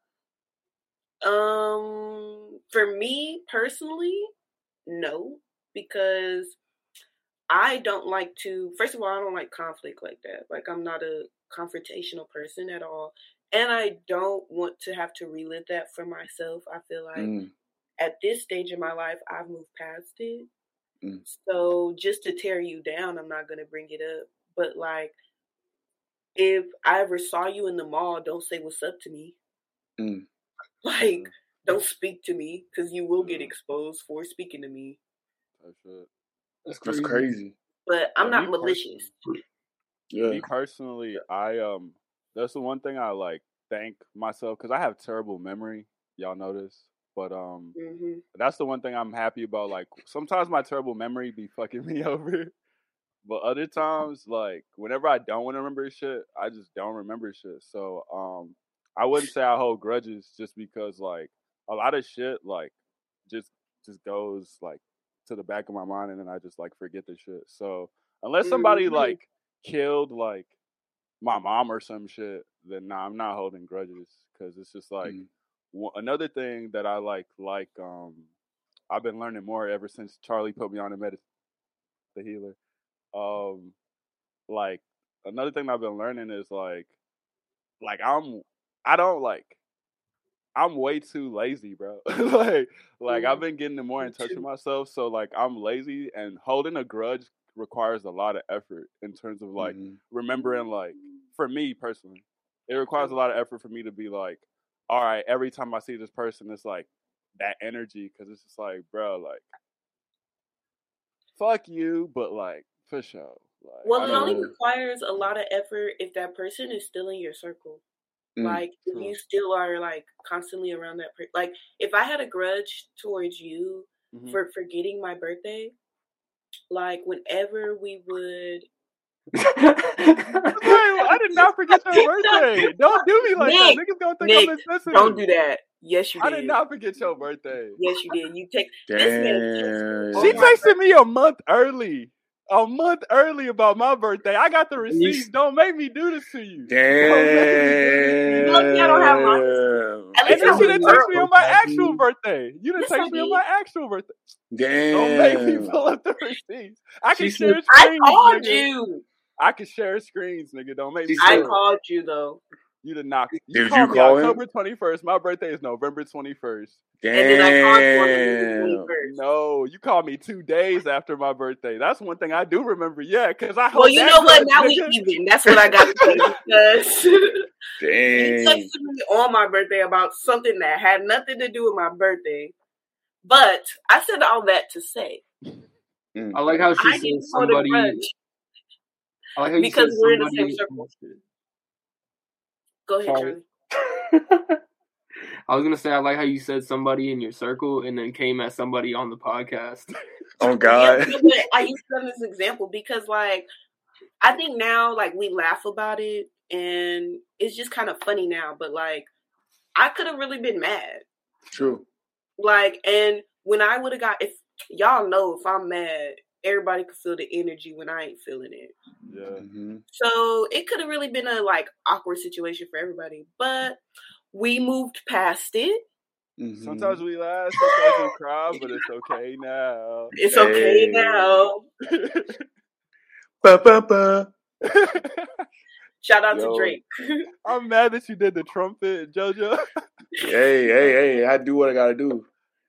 Um, for me personally, no, because I don't like to, first of all, I don't like conflict like that. Like, I'm not a confrontational person at all. And I don't want to have to relive that for myself. I feel like mm. at this stage in my life, I've moved past it. Mm. So just to tear you down, I'm not going to bring it up. But like, if I ever saw you in the mall, don't say what's up to me. Mm. Like, don't speak to me, because you will get exposed for speaking to me. That's it. That's crazy. That's crazy. But I'm yeah, not malicious. Yeah. Me personally, I um, that's the one thing I like thank myself, because I have terrible memory. Y'all know this, but um, mm-hmm. that's the one thing I'm happy about. Like, sometimes my terrible memory be fucking me over, but other times, like whenever I don't want to remember shit, I just don't remember shit. So um, I wouldn't say I hold grudges, just because like a lot of shit like just just goes like to the back of my mind, and then I just like forget the shit. So unless somebody mm-hmm. like killed like my mom or some shit, then nah, I'm not holding grudges, because it's just like mm-hmm. w- another thing that I like like um I've been learning more ever since Charlie put me on the medicine, the healer. Um, like another thing I've been learning is like like I'm I don't like. I'm way too lazy, bro. like, like I've been getting more in touch with myself. So, like, I'm lazy, and holding a grudge requires a lot of effort in terms of, like, mm-hmm. remembering, like, for me personally, it requires a lot of effort for me to be like, all right, every time I see this person, it's like that energy, because it's just like, bro, like, fuck you, but, like, for sure. Like, well, it only requires a lot of effort if that person is still in your circle. Like, if you still are, like, constantly around that person. Like, if I had a grudge towards you mm-hmm. for forgetting my birthday, like, whenever we would... Wait, I did not forget your birthday. Don't do me like Nick, that. Niggas gonna think Nick, I'm insensitive. Don't do that. Yes, you did. I did not forget your birthday. Yes, you did. You take... Damn. This man, she texted me a month early. A month early about my birthday. I got the receipts. Don't make me do this to you. Damn. Look, I don't have mine. At least and then you didn't text me on my actual birthday. You didn't text me on my actual birthday. Damn. Don't make me pull up the receipts. I can she share said, screens. I called nigga. you. I can share screens, nigga. Don't make me. I called you though. You did not. You did called you me call October him? twenty-first. My birthday is November twenty-first. Damn. And then I called you on November twenty-first. No, you called me two days after my birthday. That's one thing I do remember. Yeah, because I. Well, you know what? Now we even. That's what I got to say, because Dang. you texted me on my birthday about something that had nothing to do with my birthday. But I said all that to say, mm. I like how she I said somebody. I like how you because said we're somebody, in the same circle. Go ahead, Charlie. I was gonna say I like how you said somebody in your circle and then came at somebody on the podcast. Oh God! Yeah, but I used them as an example because, like, I think now, like, we laugh about it and it's just kind of funny now. But like, I could have really been mad. True. Like, and when I would have got, if y'all know, if I'm mad, everybody could feel the energy when I ain't feeling it. Yeah. Mm-hmm. So it could have really been a like awkward situation for everybody, but we moved past it. Mm-hmm. Sometimes we laugh, sometimes we cry, but it's okay now. It's hey. okay now. Ba, ba, ba. Shout out Yo, to Drake. I'm mad that you did the trumpet, JoJo. Hey, hey, hey! I do what I gotta do.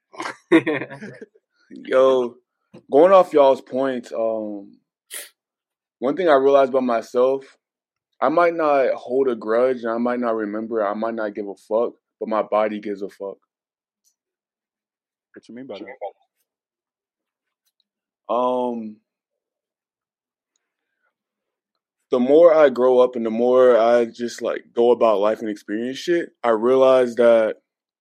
Yo, going off y'all's points, um, one thing I realized about myself, I might not hold a grudge, and I might not remember, I might not give a fuck, but my body gives a fuck. What you mean by that? Um, the more I grow up and the more I just like go about life and experience shit, I realize that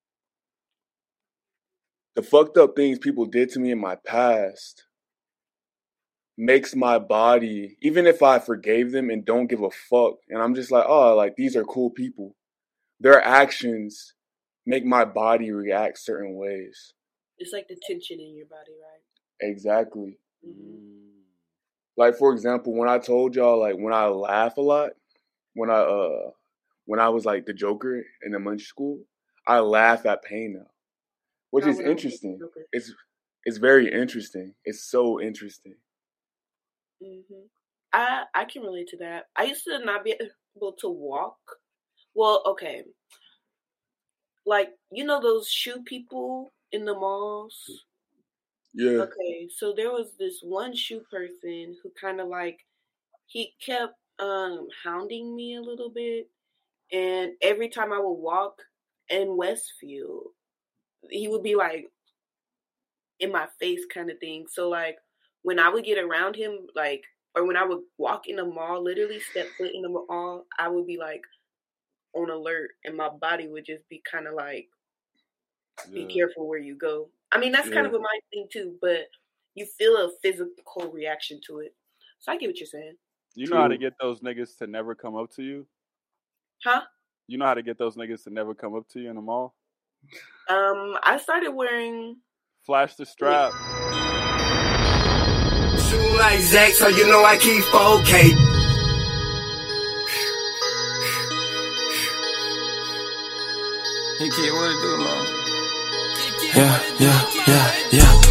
the fucked up things people did to me in my past makes my body, even if I forgave them and don't give a fuck, and I'm just like, oh, like, these are cool people, their actions make my body react certain ways. It's like the tension in your body, right? Exactly. Mm-hmm. Like, for example, when I told y'all, like, when I laugh a lot, when I uh, when I was like the Joker in elementary school, I laugh at pain now, which No, is when I was interesting. the Joker. It's it's very interesting. It's so interesting. Mm-hmm. I I can relate to that. I used to not be able to walk. Well, okay. Like, you know those shoe people in the malls? Yeah. Okay, so there was this one shoe person who kind of like, he kept um hounding me a little bit. And every time I would walk in Westfield, he would be like in my face kind of thing. So like when I would get around him, like, or when I would walk in the mall, literally step foot in the mall, I would be like on alert, and my body would just be kind of like, be Yeah. careful where you go. I mean, that's kind Yeah. of a mind thing too, but you feel a physical reaction to it. So I get what you're saying. You know how to True. get those niggas to never come up to you? Huh? You know how to get those niggas to never come up to you in the mall? Um, I started wearing. Flash the strap. Shoot like Zach, so you know I keep four K. Hey kid, what it do, man? Yeah, yeah, yeah, yeah.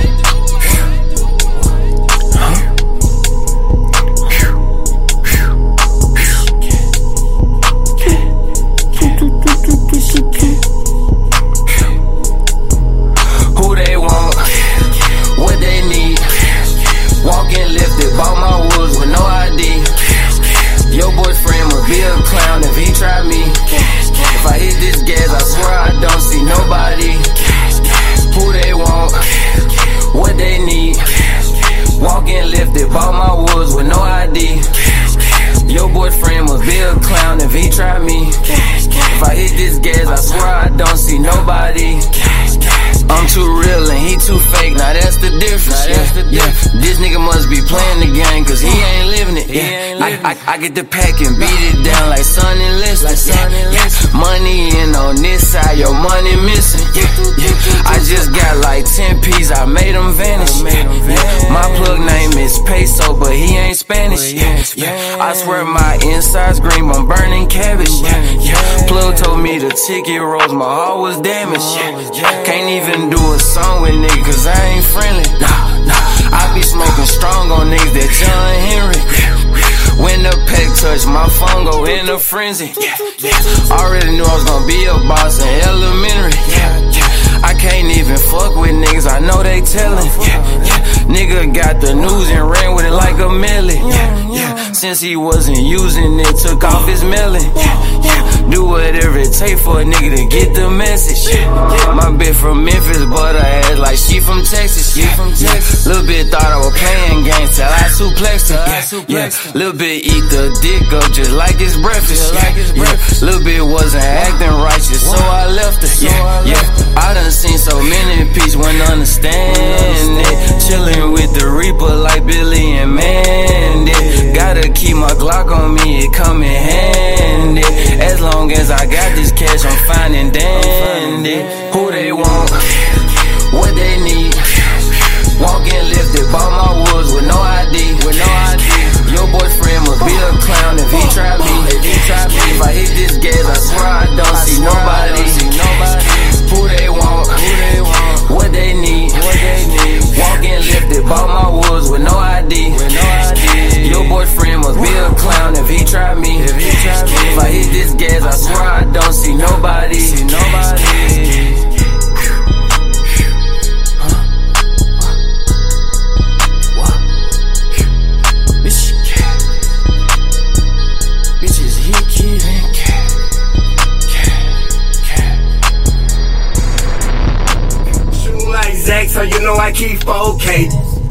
Who they want, what they need. Walking lifted, bought my woods with no I D. Your boyfriend would be a clown if he tried me. If I hit this gas, I swear I don't see nobody. Who they want, what they need. Walking lifted, bought my woods with no I D. Your boyfriend would be a clown if he tried me. If I hit this gas, I swear I don't see nobody. I'm too real and he too fake, now that's the difference. Yeah, yeah. This nigga must be playing the game, cause he ain't living it. Yeah, I, I, I get the pack and beat it down like Sonny Liston. Yeah, yeah. Money in on this side, your money missing. Yeah, yeah. I just got like ten P's, I made them vanish. Yeah. My plug name is Peso, but he ain't Spanish. Yeah, yeah. I swear my inside's green, I'm burning cabbage. Yeah, yeah. Plug told me the ticket rose, my heart was damaged. Yeah, can't even do a song with niggas, cause I ain't friendly. Nah, nah. I be smoking strong on niggas that John Henry. When the pack touch, my phone go in a frenzy. Already knew I was gonna be a boss in elementary. I can't even fuck with niggas, I know they tellin'. Nigga got the news and ran with it like a melon. Since he wasn't using it, took off his melon. Do whatever it take for a nigga to get the message. My bitch from Memphis, but her ass like she from Texas. She from Texas. Little bit thought I was playing games till I suplexed her. Yeah, yeah. Little bit eat the dick up just like it's breakfast. Yeah, yeah. Little bit wasn't acting righteous, so I left her. Yeah, yeah. I done seen so many peace, wouldn't understand it. Chillin' with the Reaper like Billy and Mandy. Gotta keep my Glock on me, it come in handy. As long as I got this cash, I'm fine and dandy. Who they want, what they need. Walking lifted, bought my woods with no I D. With no I D. Your boyfriend must be a clown if he tried me. If he tried me, if I hit this gas, I swear I don't see nobody. Who they want, who they want, what they need, what they need. Walking lifted, bought my woods with no I D. With no I D. Your boyfriend must be a clown if he tried me. If he tried me, if I hit this gas, I swear I don't see nobody. See nobody. Bitches, he kidding. Shoot like Zach, so you know I keep four K.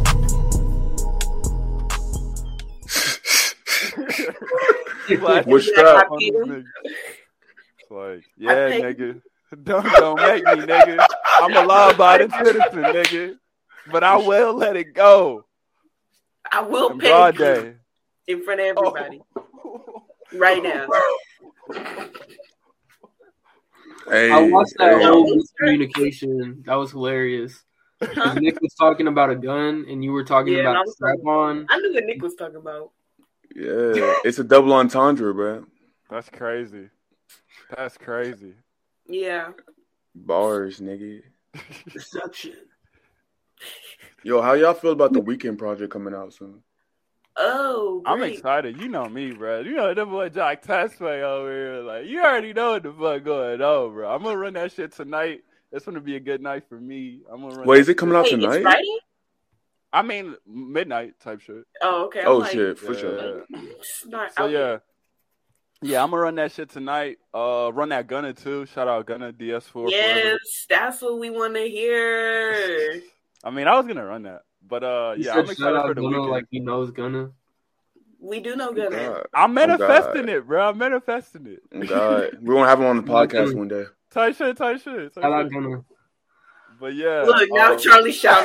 Like, What's that? It's like, yeah, nigga. Don't, don't make me, nigga. I'm a law-abiding citizen, nigga. But I will let it go. I will In pay broad you day. in front of everybody Oh. right now. Hey, I watched that hey. whole miscommunication. That was hilarious. Huh? Nick was talking about a gun, and you were talking Yeah, and I about was strap talking- on. I knew what Nick was talking about. Yeah, it's a double entendre, bro. That's crazy. That's crazy. Yeah. Bars, nigga. Deception. Yo, how y'all feel about the Weekend project coming out soon? Oh, I'm great. excited. You know me, bro. You know that boy Jock Testway over here. Like, you already know what the fuck going on, bro. I'm gonna run that shit tonight. It's gonna be a good night for me. I'm gonna run. Wait, that is it coming out Wait, tonight? it's Friday? I mean, midnight type shit. Oh, okay. I'm Oh like, shit, for Yeah. sure. It's not So out yeah, yet. yeah, I'm gonna run that shit tonight. Uh, run that Gunna too. Shout out Gunna D S four. Yes, that's what we want to hear. I mean, I was gonna run that, but uh, He yeah, said, I'm "Shout excited out for the Gunna weekend. like he knows Gunna." We do know Gunna. God. I'm manifesting God. it, bro. I'm manifesting it. Oh, God. We're gonna have him on the podcast one day. Tight shit, tight shit. Tight Shout out shit. Gunna. But yeah, Look, now um, Charlie shouting.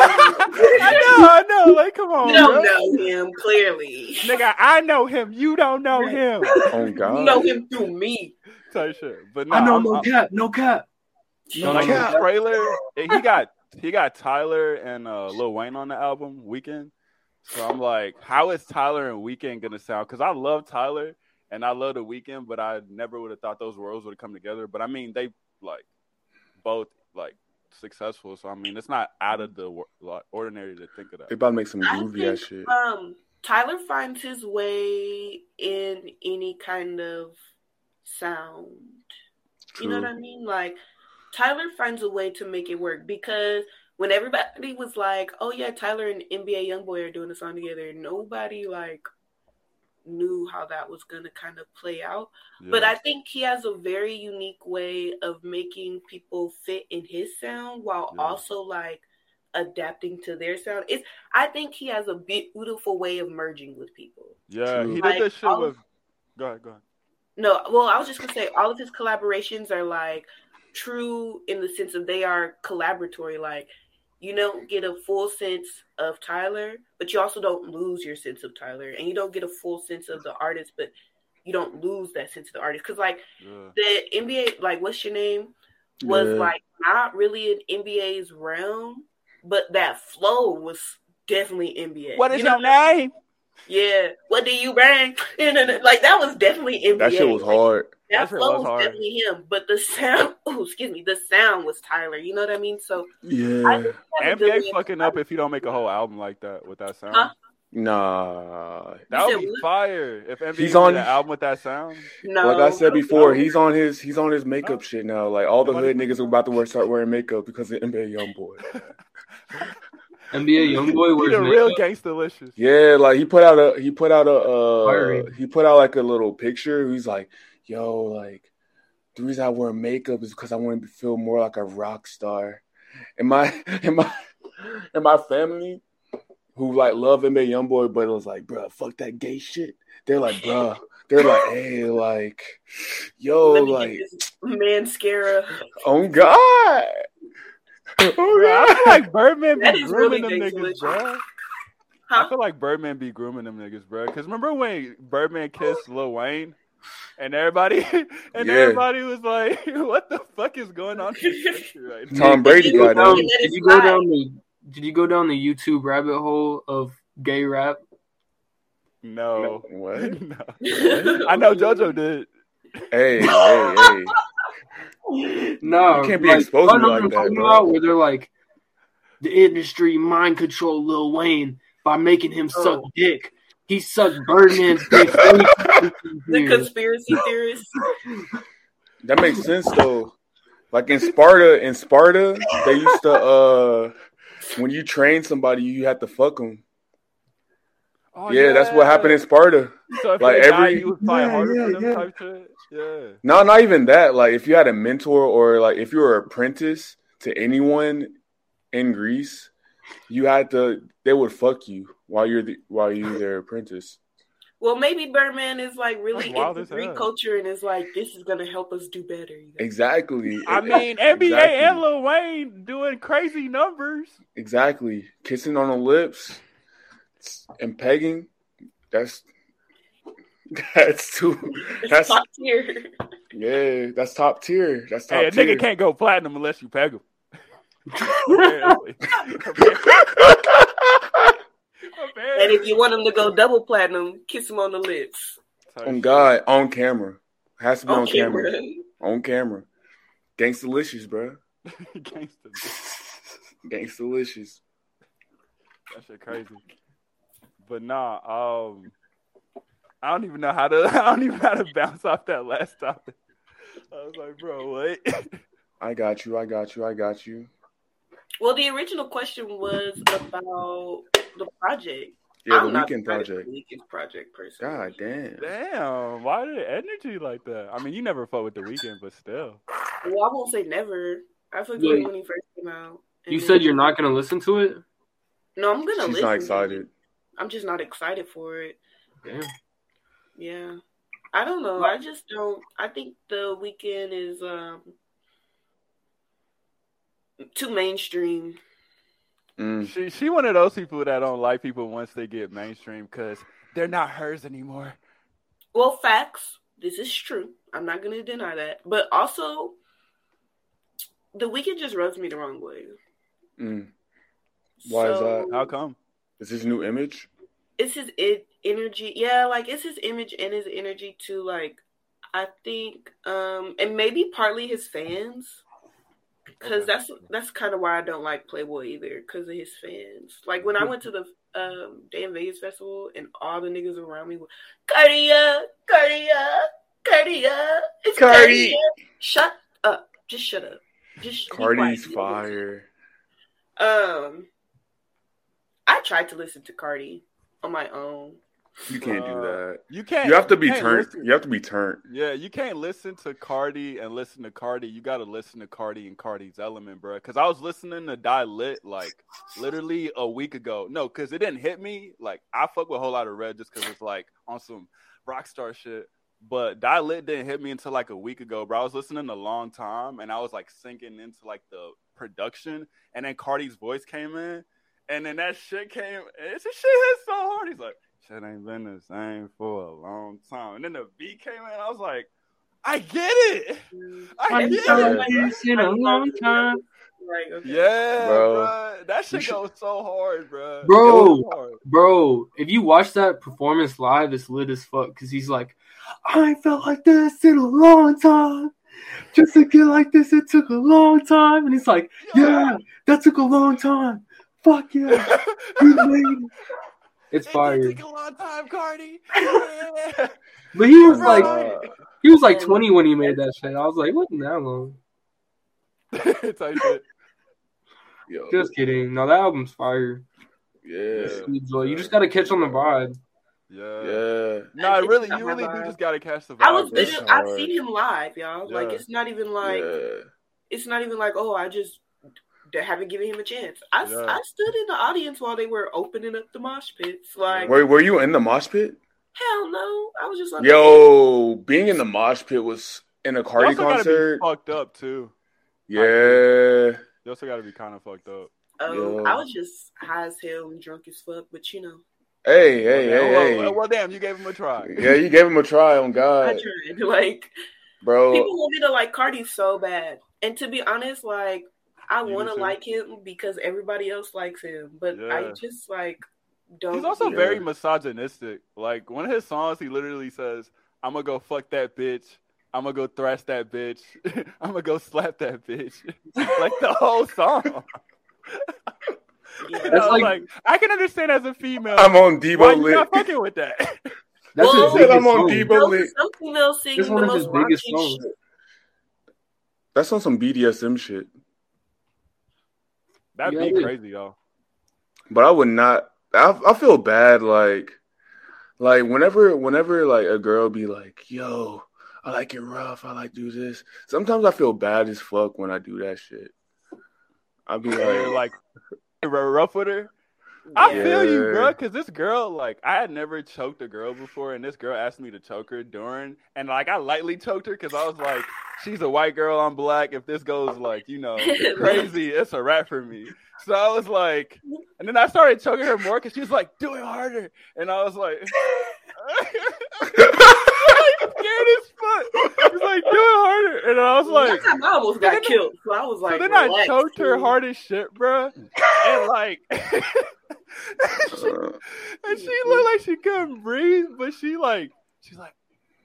I know, I know. Like, come on, You don't bro. know him, clearly. Nigga, I know him. You don't know him. Oh God. You know him through me. Tight shit. But no, I know I'm, no I'm, cap, no cap. No like cap. the trailer, he got he got Tyler and uh, Lil Wayne on the album Weekend. So I'm like, how is Tyler and Weekend gonna sound? Because I love Tyler and I love the Weekend, but I never would have thought those worlds would have come together. But I mean, they like both like successful. So I mean, it's not out of the wor- like, ordinary to think of that. They about to make some I groovy ass think shit. um, Tyler finds his way in any kind of sound. You know True. what I mean? Like, Tyler finds a way to make it work because when everybody was like, oh yeah, Tyler and N B A Youngboy are doing a song together, nobody like knew how that was gonna kind of play out. Yeah. But I think he has a very unique way of making people fit in his sound while Yeah. also like adapting to their sound. It's I think he has a beautiful way of merging with people. yeah, True. he did Like, this shit all with. of- Go ahead, go ahead. No, well, I was just gonna say all of his collaborations are like true in the sense of they are collaboratory. Like you don't get a full sense of Tyler, but you also don't lose your sense of Tyler, and you don't get a full sense of the artist, but you don't lose that sense of the artist. Because like Yeah. the N B A, like what's your name, was Yeah. like not really in N B A's realm, but that flow was definitely N B A. What is You know your name? Yeah, what do you bring? Like that was definitely N B A. That shit was Like, hard. that That shit flow was was hard. definitely him, but the sound, oh, excuse me, the sound was Tyler. You know what I mean? So I Yeah. think he has a N B A good way of- fucking up if you don't make a whole album like that with that sound. Huh? Nah. That You would said be what? fire if N B A He's made on- an album with that sound. No, Like I said before, no. he's on his he's on his makeup No. shit now. Like all the Nobody- hood niggas are about to wear, start wearing makeup because of N B A Youngboy. N B A Youngboy He wears the real makeup. gangsta-licious. Yeah, like he put out a he put out a uh Firing. he put out like a little picture. He's like, yo, like the reason I wear makeup is because I want to feel more like a rock star. And my and my and my family who like love N B A Youngboy, but it was like, bro, fuck that gay shit. They're like, bro, they're like, hey, like, yo, Let me like, get this mascara. oh God. Oh Bro, I feel God. like Birdman That be is grooming really them gangsta-licious. niggas, bro. I Huh? feel like Birdman be grooming them niggas, bro. Because remember when Birdman kissed Lil Wayne? And everybody and Yeah. everybody was like, what the fuck is going on in this country right now? Tom Brady You got know, him. let it Did you go slide. down the Did you go down the YouTube rabbit hole of gay rap? No. What? no. I know JoJo did. Hey, hey, hey. No, You can't be like, exposing I know me what like I'm that, talking bro. about, where they're like, the industry mind control Lil Wayne by making him suck Oh. dick. He sucked Birdman's dick. The Here. conspiracy theorists. That makes sense though. Like in Sparta, in Sparta, they used to uh when you train somebody, you have to fuck them. Oh, yeah, that's what happened in Sparta. So if like they die, every- you would fight Yeah, harder yeah, for them yeah. type shit? Yeah. No, not even that. Like if you had a mentor or like if you were an apprentice to anyone in Greece, you had to they would fuck you while you're the, while you're their apprentice. Well, maybe Birdman is like really That's wild into as Greek hell. culture and is like, this is gonna help us do better. You guys. Exactly. I mean, N B A Exactly. and Lil Wayne doing crazy numbers. Exactly. Kissing on the lips and pegging. That's that's too. It's That's top tier. Yeah, that's top tier. That's top hey, a tier. nigga can't go platinum unless you peg him. Apparently. And if you want him to go double platinum, kiss him on the lips. On God, on camera. Has to be on, On camera. camera. On camera. Gangstalicious, bro. Gangsta. Gangstalicious. That shit crazy. But nah, um, I don't even know how to. I don't even know how to bounce off that last topic. I was like, bro, what? I got you. I got you. I got you. Well, the original question was about the project. Yeah, I'm the not weekend excited for project. The weekend project, personally. God damn. Damn, why the energy like that? I mean, you never fought with The Weeknd, but still. Well, I won't say never. I fucked with Wait. him when he first came out. And You then- said you're not gonna listen to it? No, I'm gonna She's listen. not excited. I'm just not excited for it. Damn. Yeah. I don't know. I just don't. I think The Weeknd is um too mainstream. Mm. She she one of those people that don't like people once they get mainstream because they're not hers anymore. Well, facts. This is true. I'm not gonna deny that. But also, The Weeknd just rubs me the wrong way. Mm. Why is that? How come? Is his new image? It's his it, energy. Yeah, like it's his image and his energy too. Like, I think, um, and maybe partly his fans. Because Okay. that's that's kind of why I don't like Playboy either, because of his fans. Like when I went to the um, Day in Vegas festival and all the niggas around me were Cardia, Cardia, Cardia, it's Cardi. Cardi. Shut up! Just shut up! Just be Cardi's quiet. fire. Um, I tried to listen to Cardi on my own. You can't do Uh, that. You can't. You have to be can't turned. listen- You have to be turned. Yeah, you can't listen to Cardi and listen to Cardi. You got to listen to Cardi and Cardi's element, bro. Because I was listening to Die Lit like literally a week ago. No, because it didn't hit me. Like I fuck with a whole lot of Red just because it's like on some rock star shit. But Die Lit didn't hit me until like a week ago, bro. I was listening a long time and I was like sinking into like the production, and then Cardi's voice came in, and then that shit came. It's this shit hit so hard. He's like, shit ain't been the same for a long time. And then the beat came in, and I was like, I get it. I Every get time it. I like It's in a long time. Like, okay. Yeah, Bro. bro. That shit should- goes so hard, bro. Bro. It goes hard. Bro, if you watch that performance live, it's lit as fuck. Because he's like, I ain't felt like this in a long time. Just to get like this, it took a long time. And he's like, yeah, that took a long time. Fuck yeah. You made it. It's It fire. did take a long time, Cardi. Yeah. But he was like, Uh, he was like twenty when he made that shit. I was like, it wasn't that long. Type shit. yo, Just kidding. No, that album's fire. yeah, Sweet Joy. You just gotta catch on the vibe. Yeah. yeah. No, It's really, not you my really do vibe. just gotta catch the vibe. I was bro. It's literally, I've hard. seen him live, y'all. Like Yeah. it's not even like yeah. it's not even like, oh, I just they haven't given him a chance. I, Yeah. I stood in the audience while they were opening up the mosh pits. Like, Were Were you in the mosh pit? hell no. I was just like, Yo, being in the mosh pit was in a You Cardi also gotta concert. be fucked up too. Yeah, You also gotta be kind of fucked up. oh, Yo. I was just high as hell and drunk as fuck. But you know, hey, hey, well, hey, well, hey. well, well, damn, you gave him a try. Yeah, you gave him a try on I God, tried. Like, bro. people want me to like Cardi so bad, and to be honest, like, I You want to too? like him because everybody else likes him, but I Yeah. just like don't. He's also you know. very misogynistic. Like one of his songs, he literally says, "I'm gonna go fuck that bitch. I'm gonna go thrash that bitch. I'm gonna go slap that bitch." Like the whole song. Yeah. And I was like- like, I can understand as a female. I'm on why Debo you lit. not fucking with that? That's Well, his Said biggest I'm on song. Debo Those lit. are some females sing It's the one of most his biggest raunchy songs. shit. That's on some B D S M shit. That'd Yeah, be it is. crazy, y'all. But I would not. I I feel bad. Like, like whenever whenever like a girl be like, "Yo, I like it rough. I like do this." Sometimes I feel bad as fuck when I do that shit. I'll be You're like, like r- rough with her. I Yeah. feel you, Yeah. bro. Because this girl, like, I had never choked a girl before, and this girl asked me to choke her during, and like, I lightly choked her because I was like, she's a white girl, I'm black. If this goes like, you know, crazy, it's a wrap for me. So I was like, and then I started choking her more because she was like, do it harder, and I was like, scared as fuck. He's like, do it harder. And I was like, that time I almost got killed. So I was like, so then relax, I choked her dude. hard as shit, bro. And like, and, she, and she looked like she couldn't breathe, but she like, she's like,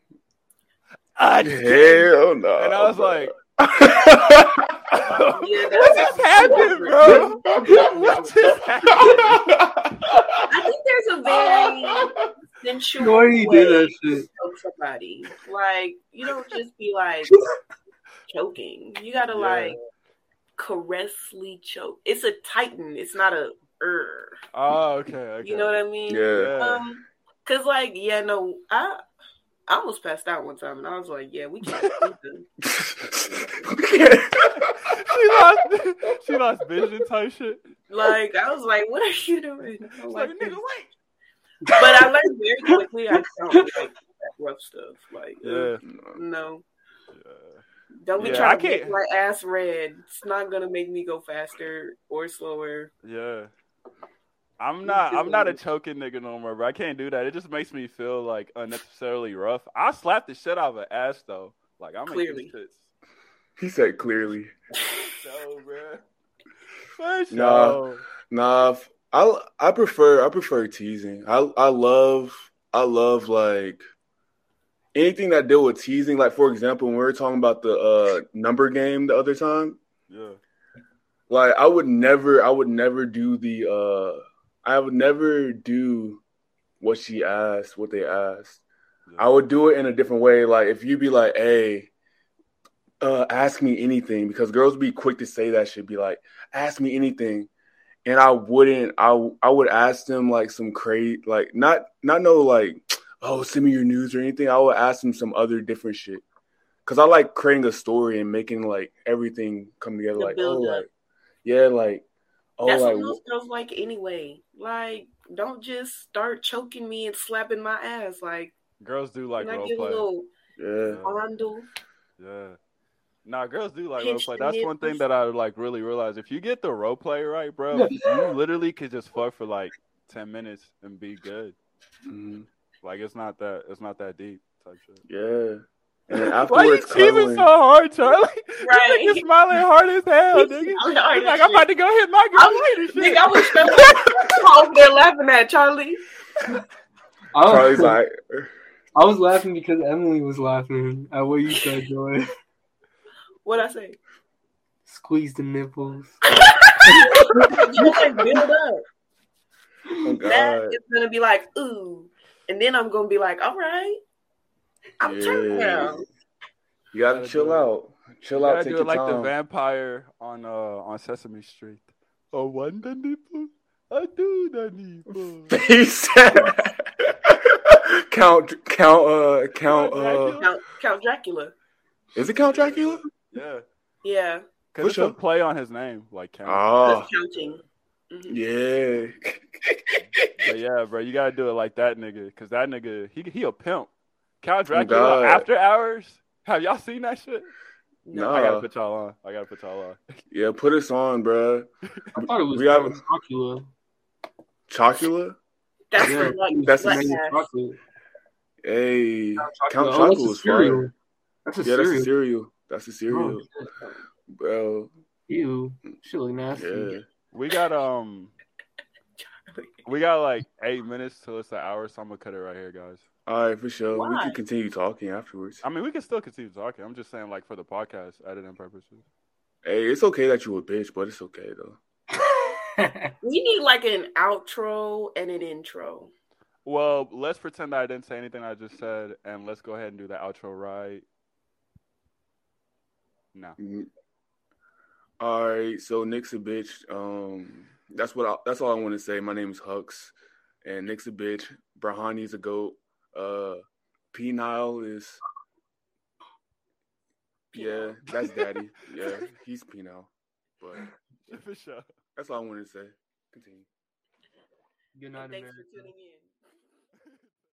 I hell no. And I was bro. like, Yeah, what just happened, bro? What just happened? I think there's a very sensual Why you way do that to shit? choke somebody. Like, you don't just be like choking. You gotta Yeah. like caressly choke. It's a tighten. It's not a er. Oh, okay, okay. You know what I mean? Yeah. Um, cause like, yeah, no, I I almost passed out one time, and I was like, yeah, we can't do this. she lost, she lost vision type shit. Like, I was like, what are you doing? I was Like, like, nigga, wait. but I learned very quickly I don't like that rough stuff. Like, Yeah. no. Yeah. Don't be Yeah, trying I to make can't- my ass red. It's not gonna make me go faster or slower. Yeah. I'm not I'm not a choking nigga no more, bro. I can't do that. It just makes me feel like unnecessarily rough. I slap the shit out of an ass though. Like I'm Clearly. tits. He said clearly. So, bro. For Nah. sure. Nah, f- I I prefer I prefer teasing. I I love I love like anything that deal with teasing. Like for example, when we were talking about the uh, number game the other time, Yeah. like I would never I would never do the uh I would never do what she asked, what they asked. Yeah. I would do it in a different way. Like if you be like, hey, uh, ask me anything, because girls be quick to say that shit, be like, ask me anything. And I wouldn't, I I would ask them like some crazy, like not not no like, oh, send me your news or anything. I would ask them some other different shit. Cause I like creating a story and making like everything come together. The Like, oh, build up. like, yeah, like, oh, That's like, what most girls like anyway. Like, don't just start choking me and slapping my ass. Like, Girls do like can I role give a play. little yeah. fondle? Yeah. Nah, girls do like Pinch role play. the That's one thing nipples. that I like really realize. If you get the role play right, bro, you literally could just fuck for like ten minutes and be good. Mhm. Like it's not that it's not that deep type shit. Yeah. And then Why you afterwards, teasing cuddling. so hard, Charlie? Right. You nigga smiling hard as hell, He's nigga. smiling hard He's as like, I'm shit. about to go hit my girl I'm- later. Nigga, Shit. I was so over there laughing at Charlie. I was, Charlie's like, I was laughing because Emily was laughing at what you said, Joy. What'd I say? Squeeze the nipples. You like build up. oh That God. is gonna be like, ooh. And then I'm gonna be like, all right. I'm turning Yeah. now. You gotta Gotta chill do it. out. Chill You out, gotta take do your it like time. the vampire on uh on Sesame Street. Oh, one the nipple, I do the nipple. He said, Count, Count, uh, Count, uh, Count, Count Dracula. is it Count Dracula? Yeah, Yeah. because For it's sure. a play on his name, like Count. Oh, That's counting. Mhm. yeah. But yeah, bro, you gotta do it like that nigga, because that nigga, he he a pimp. Count God. Dracula After Hours. Have y'all seen that shit? No. I gotta put y'all on. I gotta put y'all on. Yeah, put us on, bro. I thought it was We got- Dracula. Chocula? That's Yeah, the like that's black the Made of ass. chocolate. Hey, Count Oh, Chocula that's a was fire. cereal. That's a Yeah, that's a cereal. cereal. That's a Oh, cereal, shit. bro. Ew. Shit look nasty. Yeah. We got um, we got like eight minutes till it's an hour, so I'm gonna cut it right here, guys. All right, for sure. We Why? can continue talking afterwards. I mean, we can still continue talking. I'm just saying, like for the podcast editing purposes. Hey, it's okay that you a bitch, but it's okay though. We need like an outro and an intro. Well, let's pretend that I didn't say anything I just said, and let's go ahead and do the outro right now. Mm. All right, so Nick's a bitch. Um, that's what. I, that's all I want to say. My name is Hux, and Nick's a bitch. Brahani's a goat. Uh, P Nile is. Yeah, that's daddy. Yeah, he's P Nile. But For sure. that's all I wanted to say. Continue. Good night, Thanks America. for tuning in.